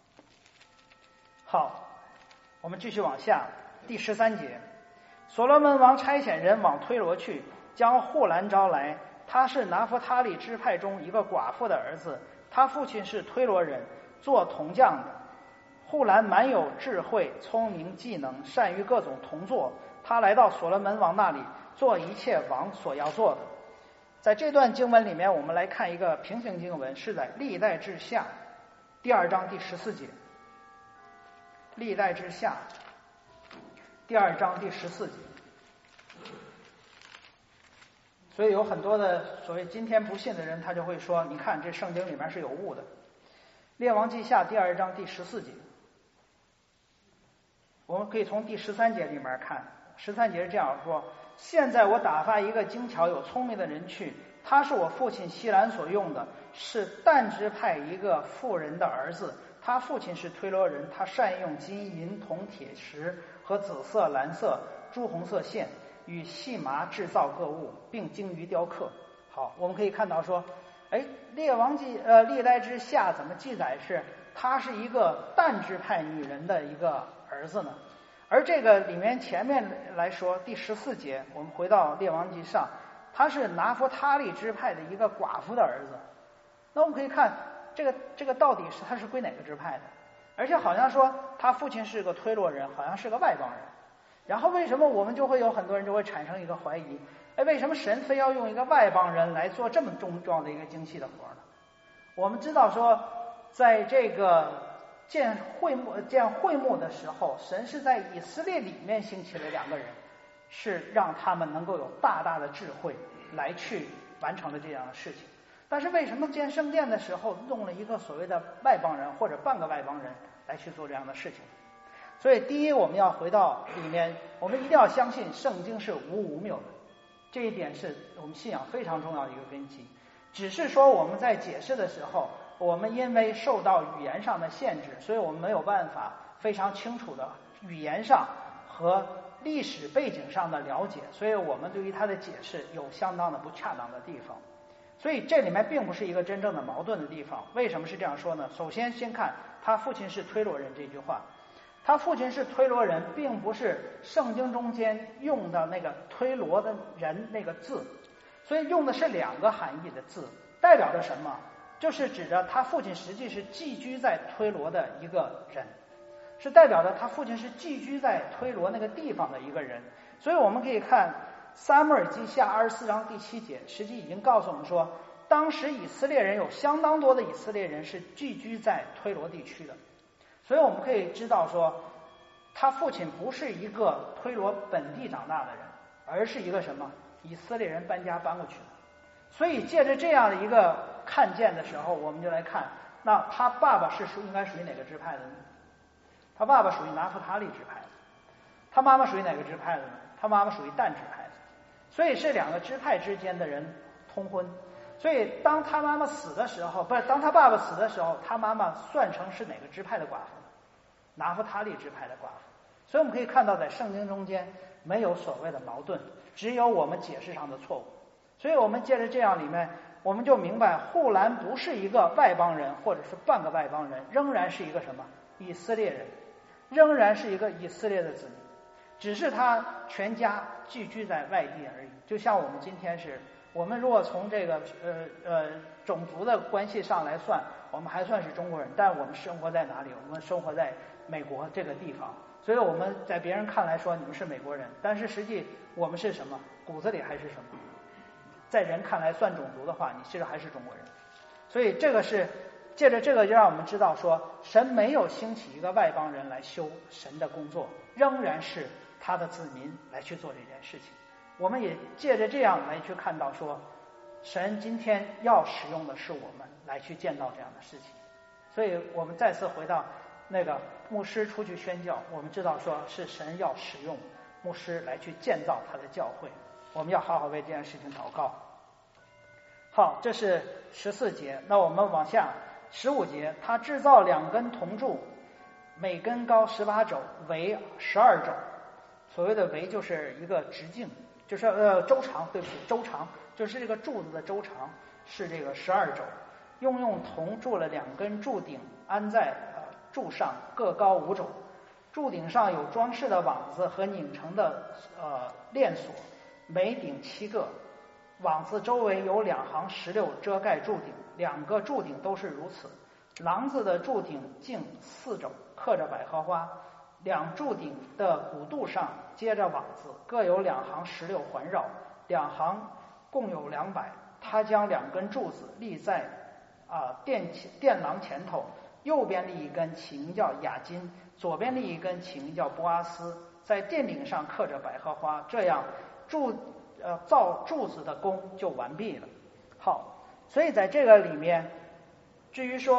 好，我们继续往下，第13节，所罗门王差遣人往推罗去，将户兰招来，他是拿弗他利支派中一个寡妇的儿子，他父亲是推罗人，做铜匠的。户兰满有智慧、聪明、技能，善于各种铜作。他来到所罗门王那里，做一切王所要做的。在这段经文里面，我们来看一个平行经文，是在历代志下第2章第14节。历代志下第2章第14节。所以有很多的所谓今天不信的人，他就会说，你看这圣经里面是有误的。 列王记下第2章第14节，我们可以从第13节里面看。13节是这样说：现在我打发一个精巧有聪明的人去，他是我父亲希兰所用的，是但支派一个妇人的儿子，他父亲是推罗人，他善用金银铜铁石和紫色蓝色朱红色线，与细麻制造各物，并精于雕刻。好，我们可以看到说，历代之下怎么记载是他是一个但支派女人的一个儿子呢？而这个里面前面来说第14节，我们回到列王记上，他是拿弗他利支派的一个寡妇的儿子。那我们可以看这个到底是他是归哪个支派的？而且好像说他父亲是个推罗人，好像是个外邦人。然后为什么我们就会有很多人就会产生一个怀疑，为什么神非要用一个外邦人来做这么重要的一个精细的活呢？我们知道说，在这个建会幕的时候，神是在以色列里面兴起了2个人，是让他们能够有大大的智慧来去完成了这样的事情。但是为什么建圣殿的时候弄了一个所谓的外邦人或者半个外邦人来去做这样的事情？所以第一，我们要回到里面，我们一定要相信圣经是无无谬的，这一点是我们信仰非常重要的一个根基。只是说我们在解释的时候，我们因为受到语言上的限制，所以我们没有办法非常清楚的语言上和历史背景上的了解，所以我们对于它的解释有相当的不恰当的地方。所以这里面并不是一个真正的矛盾的地方。为什么是这样说呢？首先先看他父亲是推罗人这句话，他父亲是推罗人，并不是圣经中间用的那个推罗的人那个字，所以用的是2个含义的字，代表着什么？就是指着他父亲实际是寄居在推罗的一个人，是代表着他父亲是寄居在推罗那个地方的一个人。所以我们可以看撒母耳记下24章第7节，实际已经告诉我们说，当时以色列人有相当多的以色列人是寄居在推罗地区的。所以我们可以知道说，他父亲不是一个推罗本地长大的人，而是一个什么？以色列人搬家搬过去的。所以借着这样的一个看见的时候，我们就来看，那他爸爸是应该属于哪个支派的呢？他爸爸属于拿弗他利支派的。他妈妈属于哪个支派的呢？他妈妈属于但支派的。所以是2个支派之间的人通婚。所以当他妈妈死的时候，当他爸爸死的时候，他妈妈算成是哪个支派的寡妇？拿弗他利支派的寡妇。所以我们可以看到，在圣经中间没有所谓的矛盾，只有我们解释上的错误。所以我们借着这样里面，我们就明白户兰不是一个外邦人或者是半个外邦人，仍然是一个什么？以色列人，仍然是一个以色列的子民，只是他全家寄居在外地而已。就像我们今天是，我们如果从这个种族的关系上来算，我们还算是中国人，但我们生活在哪里？我们生活在美国这个地方，所以我们在别人看来说你们是美国人，但是实际我们是什么？骨子里还是什么？在人看来算种族的话，你其实还是中国人。所以这个是借着这个就让我们知道说，神没有兴起一个外邦人来修神的工作，仍然是他的子民来去做这件事情。我们也借着这样来去看到说，神今天要使用的是我们来去建造这样的事情。所以我们再次回到那个牧师出去宣教，我们知道说是神要使用牧师来去建造他的教会，我们要好好为这件事情祷告。好，这是14节。那我们往下15节，他制造2根铜柱，每根高18肘，围12肘。所谓的围就是一个直径，就是周长，对不起，周长就是这个柱子的周长是这个12肘。用铜铸了2根柱顶，安在柱上，各高5肘。柱顶上有装饰的网子和拧成的链锁，每顶7个。网子周围有2行石榴遮盖柱顶，2个柱顶都是如此。廊子的柱顶径4肘，刻着百合花。2柱顶的骨肚上接着网子，各有2行石榴环绕，2行共有200。他将2根柱子立在殿廊前头，右边立一根，起名叫雅金；左边立一根，起名叫波阿斯。在殿顶上刻着百合花，这样造柱子的工就完毕了。好，所以在这个里面，至于说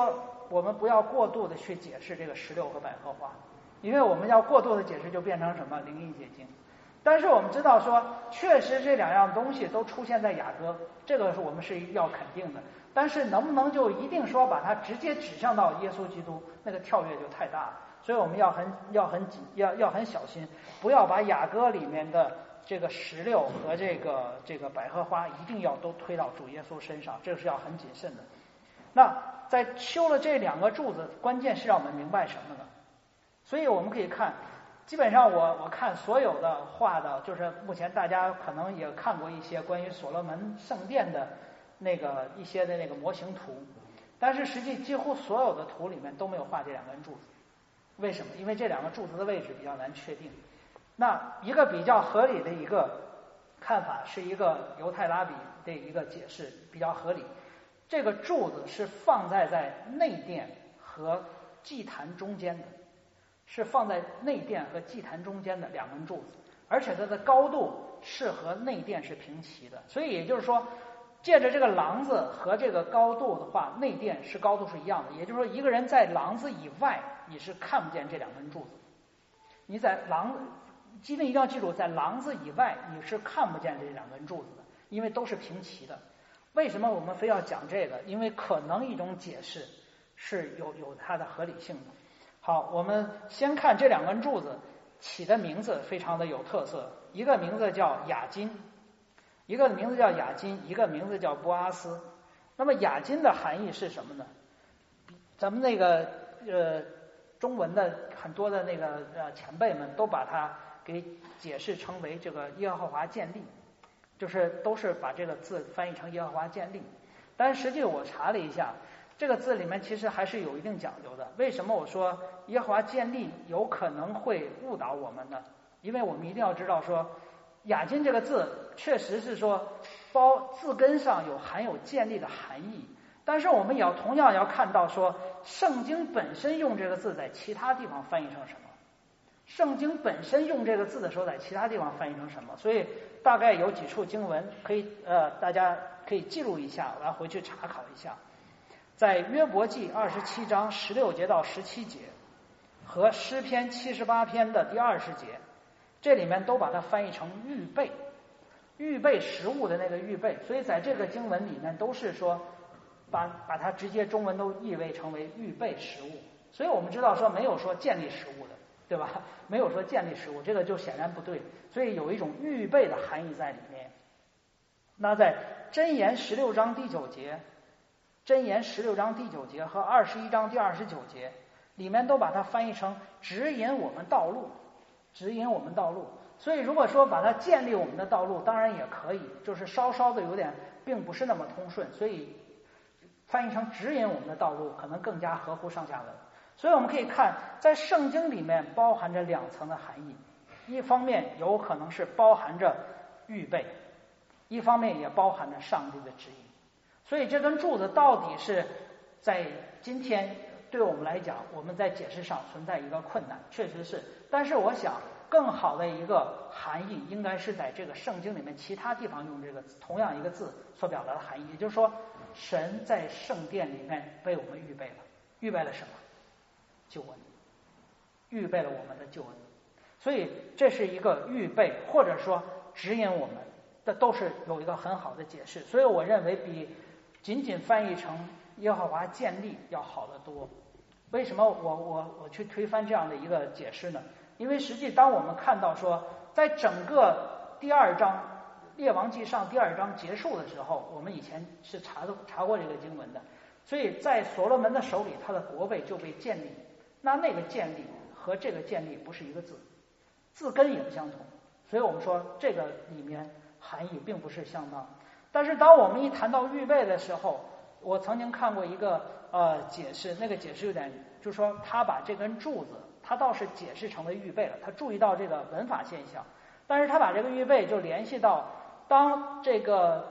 我们不要过度的去解释这个石榴和百合花，因为我们要过度的解释就变成什么灵异解经。但是我们知道说，确实这两样东西都出现在雅歌，这个是我们是要肯定的。但是能不能就一定说把它直接指向到耶稣基督，那个跳跃就太大了。所以我们要很小心，不要把雅歌里面的这个石榴和这个百合花一定要都推到主耶稣身上，这个是要很谨慎的。那在修了这两个柱子，关键是让我们明白什么呢？所以我们可以看，基本上我看所有的画的，就是目前大家可能也看过一些关于所罗门圣殿的一些的那个模型图，但是实际几乎所有的图里面都没有画这两根柱子。为什么？因为这两个柱子的位置比较难确定。那一个比较合理的一个看法是一个犹太拉比的一个解释，比较合理。这个柱子是放在内殿和祭坛中间的，是放在内殿和祭坛中间的两根柱子，而且它的高度是和内殿是平齐的。所以也就是说，借着这个廊子和这个高度的话，内殿是高度是一样的。也就是说，一个人在廊子以外，你是看不见这两根柱子。你在一定要记住，在廊子以外你是看不见这两根柱子的，因为都是平齐的。为什么我们非要讲这个？因为可能一种解释是有它的合理性的。好，我们先看这两根柱子起的名字非常的有特色，一个名字叫雅金，一个名字叫雅金，一个名字叫波阿斯。那么雅金的含义是什么呢？咱们中文的很多的前辈们都把它给解释成为这个耶和华建立，就是都是把这个字翻译成耶和华建立。但实际我查了一下，这个字里面其实还是有一定讲究的。为什么我说耶和华建立有可能会误导我们呢？因为我们一定要知道说，雅金这个字确实是说字根上含有建立的含义，但是我们也同样要看到说，圣经本身用这个字在其他地方翻译成什么，圣经本身用这个字的时候在其他地方翻译成什么。所以大概有几处经文可以大家可以记录一下，来回去查考一下。在约伯记27章16节到17节和诗篇78篇的第20节，这里面都把它翻译成预备，预备食物的那个预备。所以在这个经文里面都是说把它直接中文都译为成为预备食物。所以我们知道说没有说建立食物的，对吧？没有说建立食物，这个就显然不对。所以有一种预备的含义在里面。那在箴言16章第9节，箴言16章第9节和21章第29节里面都把它翻译成指引我们道路，指引我们道路。所以如果说把它建立我们的道路，当然也可以，就是稍稍的有点并不是那么通顺，所以翻译成指引我们的道路可能更加合乎上下文。所以我们可以看，在圣经里面包含着两层的含义，一方面有可能是包含着预备，一方面也包含着上帝的指引。所以这根柱子到底是在今天对我们来讲，我们在解释上存在一个困难，确实是。但是我想更好的一个含义应该是在这个圣经里面其他地方用这个同样一个字所表达的含义，也就是说神在圣殿里面为我们预备了，预备了什么？救恩，预备了我们的救恩。所以这是一个预备或者说指引我们的，都是有一个很好的解释。所以我认为比仅仅翻译成耶和华建立要好得多。为什么我去推翻这样的一个解释呢？因为实际当我们看到说，在整个第2章列王纪上第2章结束的时候，我们以前是查过这个经文的。所以在所罗门的手里，他的国位就被建立。那个建立和这个建立不是一个字，字根也不相同。所以我们说这个里面含义并不是相当。但是当我们一谈到预备的时候，我曾经看过一个解释，那个解释有点就是说他把这根柱子他倒是解释成为预备了，他注意到这个文法现象，但是他把这个预备就联系到当这个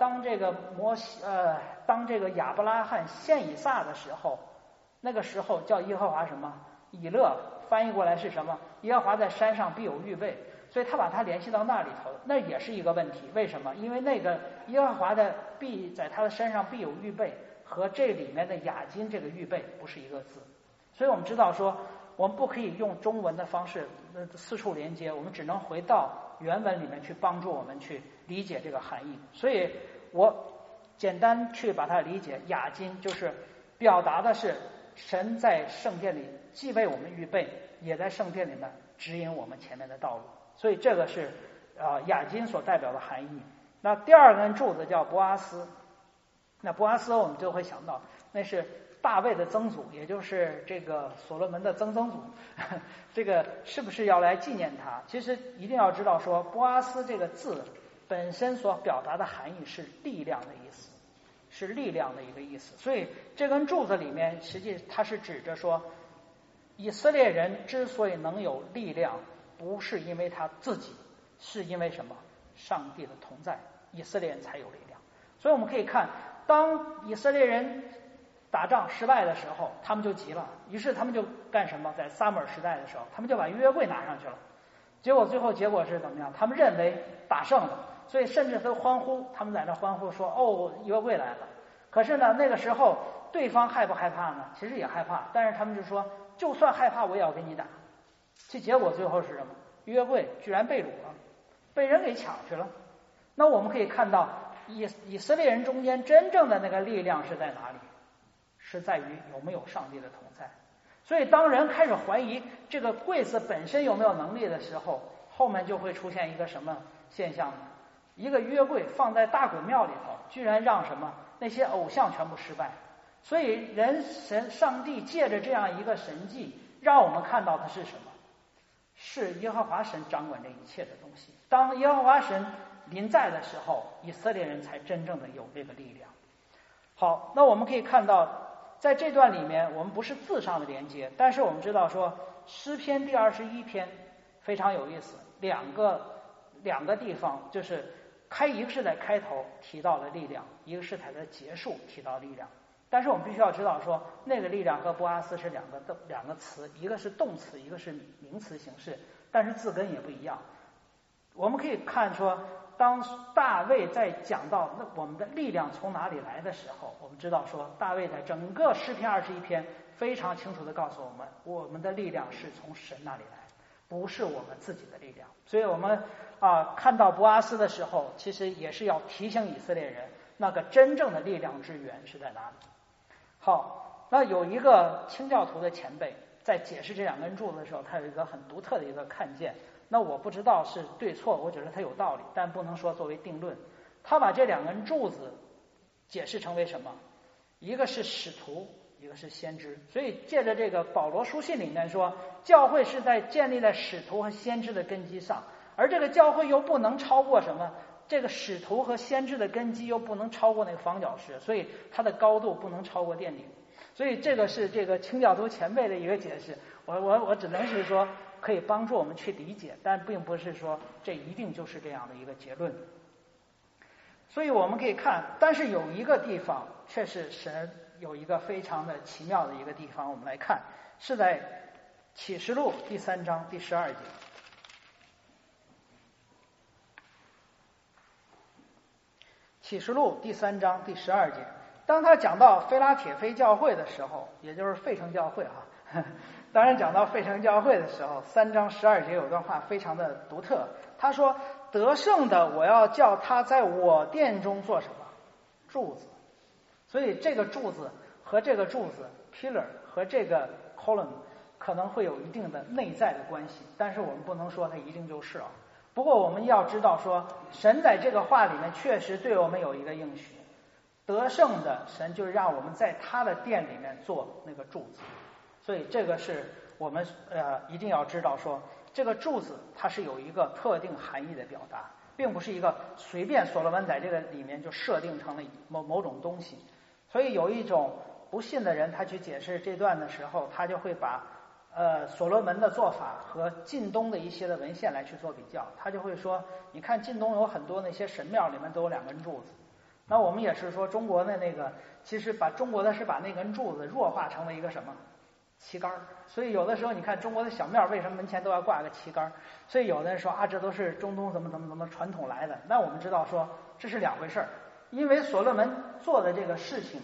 亚伯拉罕献以撒的时候，那个时候叫耶和华什么？以勒，翻译过来是什么？耶和华在山上必有预备。所以他把它联系到那里头，那也是一个问题。为什么？因为那个耶和华的必在他的身上必有预备， 和这里面的雅金这个预备不是一个字，所以我们知道说我们不可以用中文的方式四处连接，我们只能回到原文里面去帮助我们去理解这个含义。所以我简单去把它理解，雅金就是表达的是神在圣殿里既为我们预备，也在圣殿里面指引我们前面的道路。所以这个是雅金所代表的含义。那第二根柱子叫波阿斯，那波阿斯我们就会想到那是大卫的曾祖，也就是这个所罗门的曾祖，这个是不是要来纪念他？其实一定要知道说波阿斯这个字本身所表达的含义是力量的意思，是力量的一个意思。所以这根柱子里面实际它是指着说以色列人之所以能有力量，不是因为他自己，是因为什么？上帝的同在，以色列人才有力量。所以我们可以看，当以色列人打仗失败的时候，他们就急了，于是他们就干什么？在撒母耳时代的时候，他们就把约柜拿上去了。结果最后结果是怎么样？他们认为打胜了，所以甚至都欢呼，他们在那欢呼说：“哦，约柜来了。”可是呢，那个时候对方害不害怕呢？其实也害怕，但是他们就说：“就算害怕，我也要跟你打。”这结果最后是什么？约柜居然被掳了，被人给抢去了。那我们可以看到以色列人中间真正的那个力量是在哪里？是在于有没有上帝的同在。所以当人开始怀疑这个柜子本身有没有能力的时候，后面就会出现一个什么现象呢？一个约柜放在大鬼庙里头，居然让什么那些偶像全部失败。所以上帝借着这样一个神迹，让我们看到的是什么？是耶和华神掌管这一切的东西。当耶和华神临在的时候，以色列人才真正的有这个力量。好，那我们可以看到在这段里面我们不是字上的连接，但是我们知道说诗篇第21篇非常有意思，两个地方，就是一个是在开头提到了力量，一个是在结束提到力量。但是我们必须要知道说那个力量和波阿斯是两个词，一个是动词，一个是名词形式，但是字根也不一样。我们可以看说当大卫在讲到那我们的力量从哪里来的时候，我们知道说大卫在整个诗篇21篇非常清楚地告诉我们，我们的力量是从神那里来，不是我们自己的力量。所以我们看到波阿斯的时候，其实也是要提醒以色列人那个真正的力量之源是在哪里。好，那有一个清教徒的前辈在解释这两根柱子的时候，他有一个很独特的一个看见，那我不知道是对错，我觉得他有道理，但不能说作为定论。他把这两根柱子解释成为什么？一个是使徒，一个是先知。所以借着这个保罗书信里面说，教会是在建立在使徒和先知的根基上，而这个教会又不能超过什么？这个使徒和先知的根基又不能超过那个房角石，所以它的高度不能超过殿顶。所以这个是这个清教徒前辈的一个解释，我只能是说可以帮助我们去理解，但并不是说这一定就是这样的一个结论。所以我们可以看，但是有一个地方却是神有一个非常的奇妙的一个地方，我们来看，是在启示录第3章第12节。启示录第3章第12节，当他讲到菲拉铁非教会的时候，也就是费城教会当然讲到费城教会的时候，3章12节有段话非常的独特，他说得胜的我要叫他在我殿中做什么？柱子。所以这个柱子和这个柱子 pillar 和这个 column 可能会有一定的内在的关系，但是我们不能说它一定就是不过我们要知道说神在这个话里面确实对我们有一个应许，得胜的神就让我们在他的殿里面做那个柱子。所以这个是我们一定要知道说这个柱子它是有一个特定含义的表达，并不是一个随便所罗门在这个里面就设定成了某种东西。所以有一种不信的人，他去解释这段的时候，他就会把所罗门的做法和近东的一些的文献来去做比较，他就会说你看近东有很多那些神庙里面都有2根柱子，那我们也是说中国的那个其实中国的是把那根柱子弱化成了一个什么旗杆。所以有的时候你看中国的小庙为什么门前都要挂个旗杆，所以有的人说这都是中东怎么传统来的，那我们知道说这是2回事儿。因为所罗门做的这个事情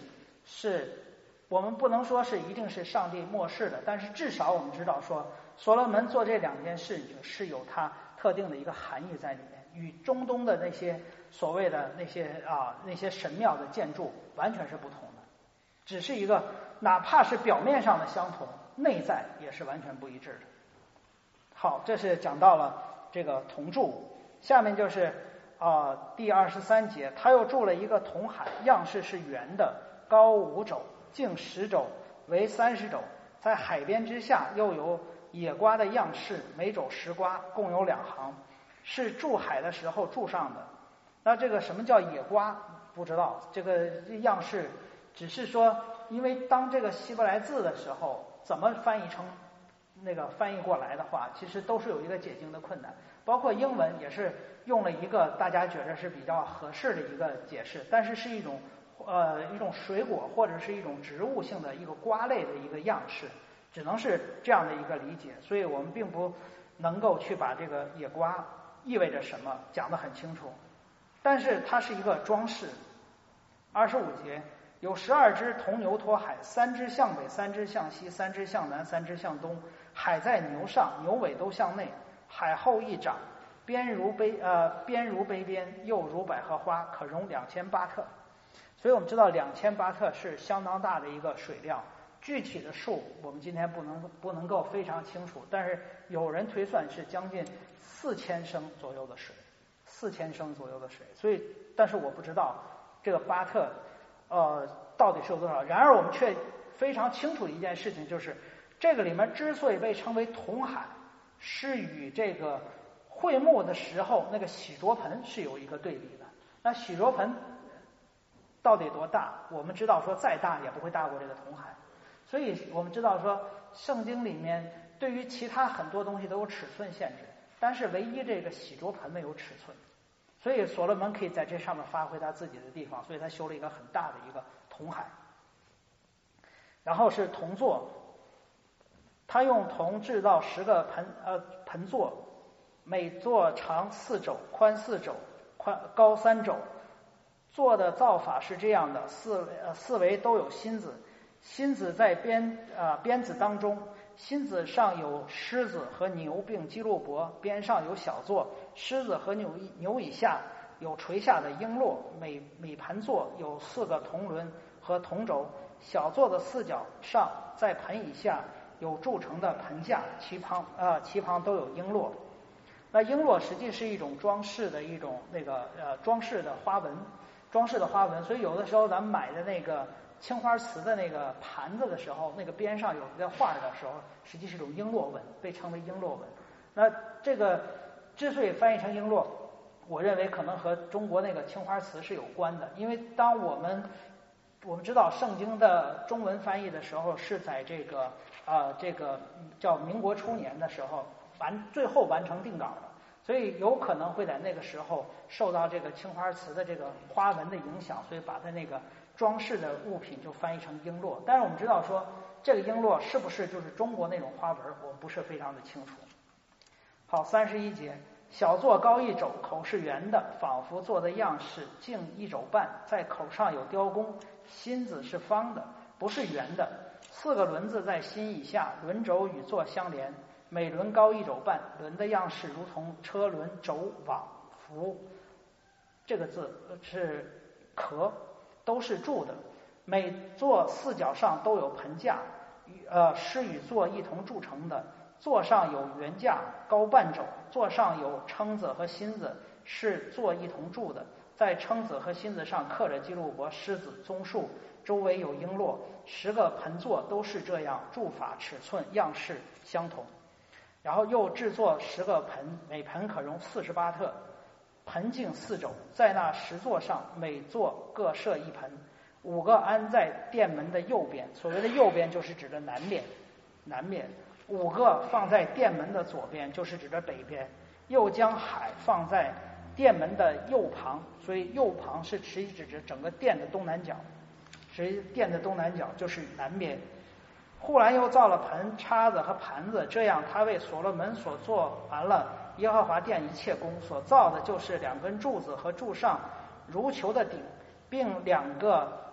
是我们不能说是一定是上帝漠视的，但是至少我们知道说所罗门做这2件事情是有他特定的一个含义在里面，与中东的那些所谓的那些神庙的建筑完全是不同的，只是一个哪怕是表面上的相同，内在也是完全不一致的。好，这是讲到了这个铜柱，下面就是第23节，他又铸了一个铜海，样式是圆的，高5肘，径10肘，为30肘，在海边之下又有野瓜的样式，每肘10瓜，共有2行，是筑海的时候筑上的。那这个什么叫野瓜不知道，这个样式只是说，因为当这个希伯来字的时候怎么翻译过来的话，其实都是有一个解经的困难，包括英文也是用了一个大家觉得是比较合适的一个解释，但是是一种水果或者是一种植物性的一个瓜类的一个样式，只能是这样的一个理解，所以我们并不能够去把这个野瓜意味着什么讲得很清楚，但是它是一个装饰。25节，有12只铜牛托海，3只向北，3只向西，3只向南，3只向东，海在牛上，牛尾都向内，海后一掌，边如杯边，又如百合花，可容2000巴特。所以我们知道2000巴特是相当大的一个水量，具体的数我们今天不能够非常清楚，但是有人推算是将近4000升左右的水，4000升左右的水。所以，但是我不知道这个巴特到底是有多少。然而我们却非常清楚的一件事情，就是这个里面之所以被称为铜海，是与这个会幕的时候那个洗濯盆是有一个对比的。那洗濯盆到底多大？我们知道说再大也不会大过这个铜海，所以我们知道说圣经里面对于其他很多东西都有尺寸限制，但是唯一这个洗濯盆没有尺寸，所以所罗门可以在这上面发挥他自己的地方，所以他修了一个很大的一个铜海。然后是铜座，他用铜制造10个盆座，每座长4肘，宽4肘，高3肘。做的造法是这样的，四围都有心子，心子在鞭子当中，心子上有狮子和牛并基路伯，边上有小座，狮子和牛以下有垂下的璎珞，每盘座有4个铜轮和铜轴，小座的4角上在盆以下有铸成的盆架，其旁都有璎珞。那璎珞实际是一种装饰的一种装饰的花纹，所以有的时候咱们买的那个青花瓷的那个盘子的时候，那个边上有一个画的时候，实际是一种璎珞纹，被称为璎珞纹。那这个之所以翻译成璎珞，我认为可能和中国那个青花瓷是有关的，因为当我们知道圣经的中文翻译的时候，是在这个叫民国初年的时候最后完成定稿的，所以有可能会在那个时候受到这个青花瓷的这个花纹的影响，所以把它那个装饰的物品就翻译成璎珞。但是我们知道说这个璎珞是不是就是中国那种花纹，我们不是非常的清楚。好，31节，小座高1肘，口是圆的，仿佛做的样式，径1肘半，在口上有雕工，心子是方的，不是圆的，4个轮子在心以下，轮轴与座相连，每轮高1肘半，轮的样式如同车轮、轴、网、符，这个字是壳，都是铸的。每座4角上都有盆架，是与座一同铸成的。座上有圆架，高半肘，座上有蛏子和心子，是座一同铸的。在蛏子和心子上刻着基路伯、狮子、棕树，周围有璎珞。10个盆座都是这样，铸法、尺寸、样式相同。然后又制作10个盆，每盆可容40巴特，盆径4肘，在那10座上，每座各设1盆，5个安在殿门的右边，所谓的右边就是指的南面，5个放在殿门的左边，就是指的北边，又将海放在殿门的右旁，所以右旁是指整个殿的东南角，殿的东南角就是南边。忽然又造了盆、叉子和盘子，这样他为所罗门所做完了耶和华殿一切工，所造的就是2根柱子和柱上如球的顶，并2个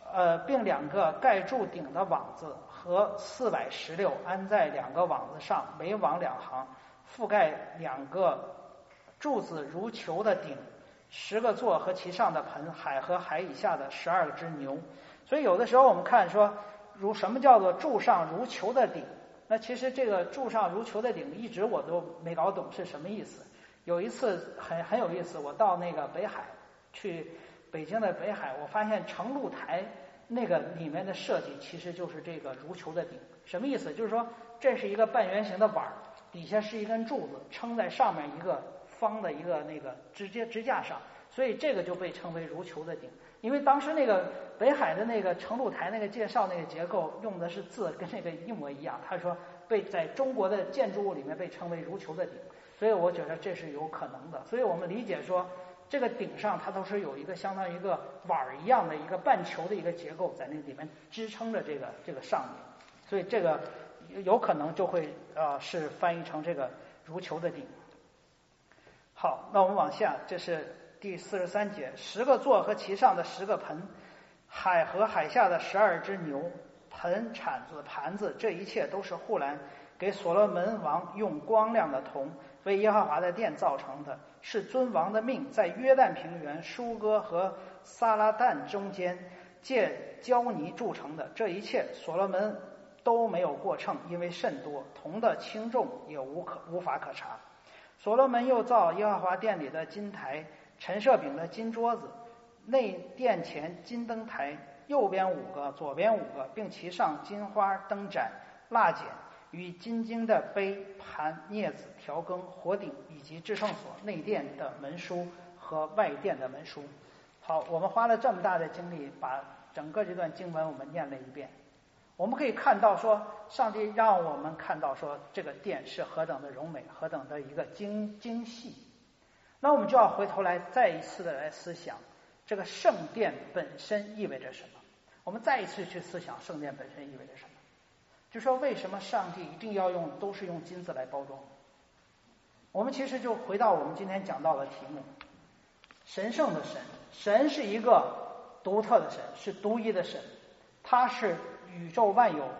并2个盖住顶的网子和416安在2个网子上，每网2行，覆盖2个柱子如球的顶，10个座和其上的盆，海和海以下的12只牛。所以有的时候我们看说，什么叫做柱上如球的顶？那其实这个柱上如球的顶，一直我都没搞懂是什么意思。有一次很有意思，我到那个北海，去北京的北海，我发现承露台那个里面的设计其实就是这个如球的顶。什么意思？就是说这是一个半圆形的碗，底下是一根柱子撑在上面一个方的一个那个支架上，所以这个就被称为如球的顶。因为当时那个北海的那个承露台那个介绍那个结构用的是字跟那个一模一样，他说在中国的建筑物里面被称为如球的顶，所以我觉得这是有可能的。所以我们理解说这个顶上它都是有一个相当于一个碗一样的一个半球的一个结构在那里面支撑着这个上面，所以这个有可能就会是翻译成这个如球的顶。好，那我们往下，这是第43节，10个座和其上的10个盆，海和海下的12只牛，盆、铲子、盘子，这一切都是户兰给所罗门王用光亮的铜为耶和华的殿造成的，是尊王的命，在约旦平原、舒哥和撒拉旦中间借胶泥铸成的。这一切所罗门都没有过秤，因为甚多，铜的轻重也无法可查。所罗门又造耶和华殿里的金台、陈设饼的金桌子、内殿前金灯台，右边5个，左边5个，并其上金花灯盏、蜡剪与金晶的杯盘、镊子、调羹、火鼎，以及至圣所内殿的门书和外殿的门书。好，我们花了这么大的精力把整个这段经文我们念了一遍。我们可以看到说，上帝让我们看到说这个殿是何等的荣美，何等的一个精细。那我们就要回头来再一次的来思想这个圣殿本身意味着什么。我们再一次去思想圣殿本身意味着什么，就说为什么上帝一定要都是用金子来包装。我们其实就回到我们今天讲到的题目，神圣的神，神是一个独特的神，是独一的神，他是宇宙万有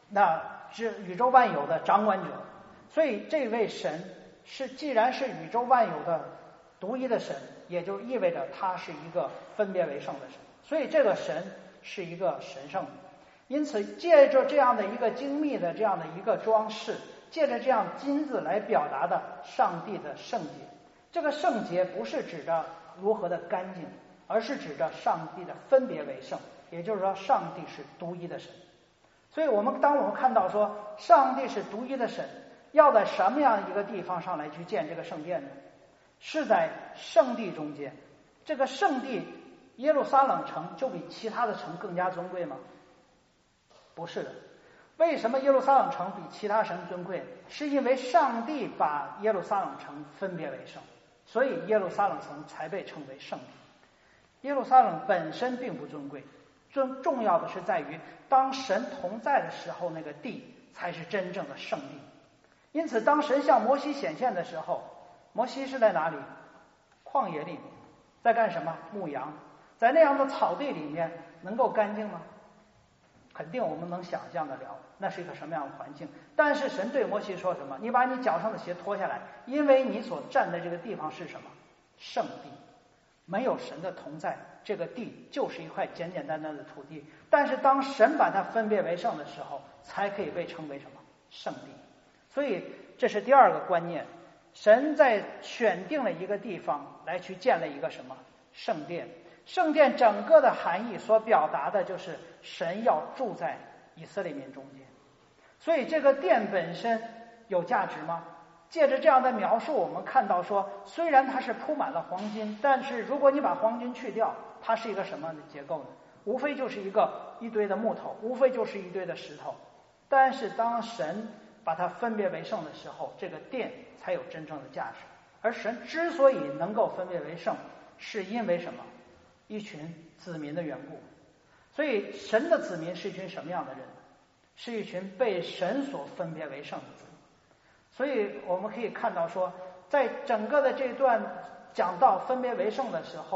的掌管者。所以这位神既然是宇宙万有的独一的神，也就意味着他是一个分别为圣的神，所以这个神是一个神圣的。因此借着这样的一个精密的这样的一个装饰，借着这样金子来表达的上帝的圣洁。这个圣洁不是指着如何的干净，而是指着上帝的分别为圣，也就是说上帝是独一的神。所以当我们看到说上帝是独一的神，要在什么样一个地方上来去建这个圣殿呢？是在圣地中间。这个圣地耶路撒冷城就比其他的城更加尊贵吗？不是的。为什么耶路撒冷城比其他城尊贵？是因为上帝把耶路撒冷城分别为圣，所以耶路撒冷城才被称为圣地。耶路撒冷本身并不尊贵，重要的是在于当神同在的时候，那个地才是真正的圣地。因此当神向摩西显现的时候，摩西是在哪里？旷野里面，在干什么？牧羊。在那样的草地里面能够干净吗？肯定我们能想象得了那是一个什么样的环境。但是神对摩西说什么？你把你脚上的鞋脱下来，因为你所站的这个地方是什么？圣地。没有神的同在，这个地就是一块简简单单的土地。但是当神把它分别为圣的时候，才可以被称为什么？圣地。所以这是第二个观念，神在选定了一个地方来去建了一个什么？圣殿。圣殿整个的含义所表达的就是神要住在以色列民中间。所以这个殿本身有价值吗？借着这样的描述，我们看到说，虽然它是铺满了黄金，但是如果你把黄金去掉，它是一个什么样的结构呢？无非就是一堆的木头，无非就是一堆的石头。但是当神把它分别为圣的时候，这个殿才有真正的价值。而神之所以能够分别为圣，是因为什么？一群子民的缘故。所以神的子民是一群什么样的人？是一群被神所分别为圣的子民。所以我们可以看到说，在整个的这段讲到分别为圣的时候，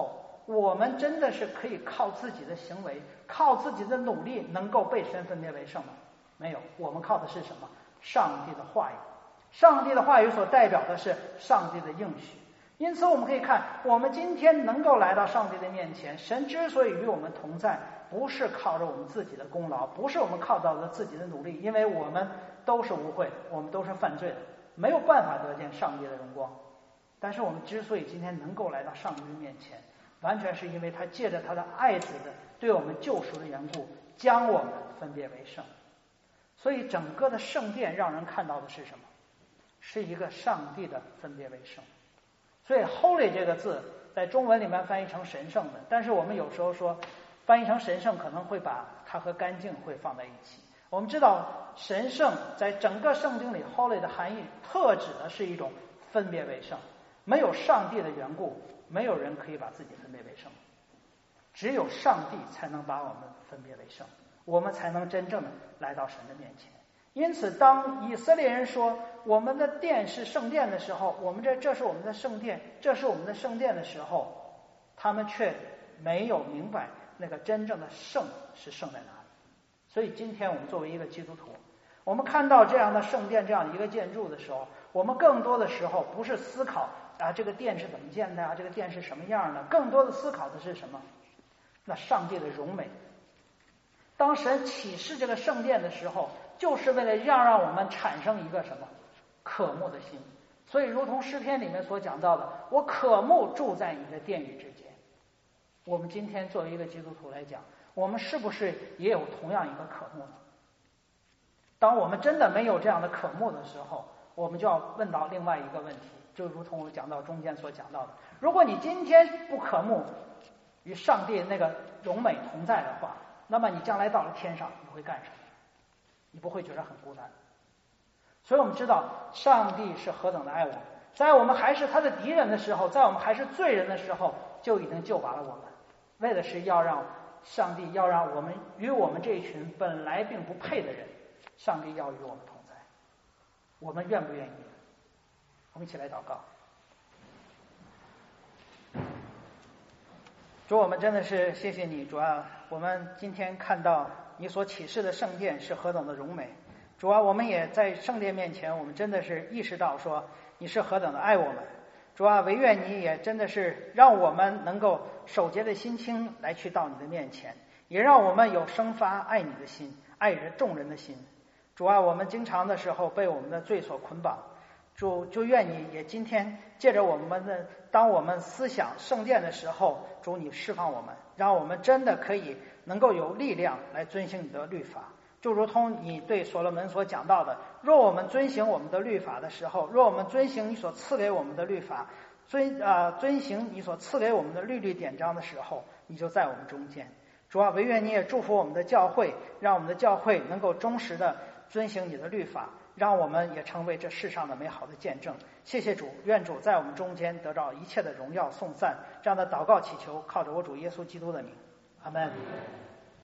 我们真的是可以靠自己的行为，靠自己的努力能够被神分别为圣吗？没有，我们靠的是什么？上帝的话语。上帝的话语所代表的是上帝的应许。因此我们可以看，我们今天能够来到上帝的面前，神之所以与我们同在，不是靠着我们自己的功劳，不是我们靠到了自己的努力，因为我们都是污秽的，我们都是犯罪的，没有办法得见上帝的荣光。但是我们之所以今天能够来到上帝的面前，完全是因为他借着他的爱子的对我们救赎的缘故，将我们分别为圣。所以整个的圣殿让人看到的是什么？是一个上帝的分别为圣。所以 holy 这个字在中文里面翻译成神圣的，但是我们有时候说翻译成神圣可能会把它和干净会放在一起。我们知道神圣在整个圣经里 holy 的含义特指的是一种分别为圣，没有上帝的缘故，没有人可以把自己分别为圣，只有上帝才能把我们分别为圣，我们才能真正的来到神的面前。因此当以色列人说我们的殿是圣殿的时候，我们这是我们的圣殿，这是我们的圣殿的时候，他们却没有明白那个真正的圣是圣在哪里。所以今天我们作为一个基督徒，我们看到这样的圣殿这样的一个建筑的时候，我们更多的时候不是思考这个殿是怎么建的这个殿是什么样的，更多的思考的是什么？那上帝的荣美。当神启示这个圣殿的时候，就是为了让我们产生一个什么？渴慕的心。所以如同诗篇里面所讲到的，我渴慕住在你的殿宇之间。我们今天作为一个基督徒来讲，我们是不是也有同样一个渴慕呢？当我们真的没有这样的渴慕的时候，我们就要问到另外一个问题，就如同我讲到中间所讲到的，如果你今天不渴慕与上帝那个荣美同在的话，那么你将来到了天上你会干什么？你不会觉得很孤单。所以我们知道上帝是何等的爱我们，在我们还是他的敌人的时候，在我们还是罪人的时候，就已经救拔了我们，为的是要让上帝要让我们与我们这一群本来并不配的人，上帝要与我们同在。我们愿不愿意？我们一起来祷告。主，我们真的是谢谢你，主啊，我们今天看到你所启示的圣殿是何等的荣美。主啊，我们也在圣殿面前，我们真的是意识到说你是何等的爱我们。主啊，唯愿你也真的是让我们能够守节的心清来去到你的面前，也让我们有生发爱你的心，爱众人的心。主啊，我们经常的时候被我们的罪所捆绑，主就愿你也今天借着我们的，当我们思想圣殿的时候，主你释放我们，让我们真的可以能够有力量来遵行你的律法。就如同你对所罗门所讲到的，若我们遵行我们的律法的时候，若我们遵行你所赐给我们的律法，遵行你所赐给我们的律例典章的时候，你就在我们中间。主啊，唯愿你也祝福我们的教会，让我们的教会能够忠实的遵行你的律法，让我们也成为这世上的美好的见证。谢谢主，愿主在我们中间得到一切的荣耀颂赞。这样的祷告祈求靠着我主耶稣基督的名，阿们。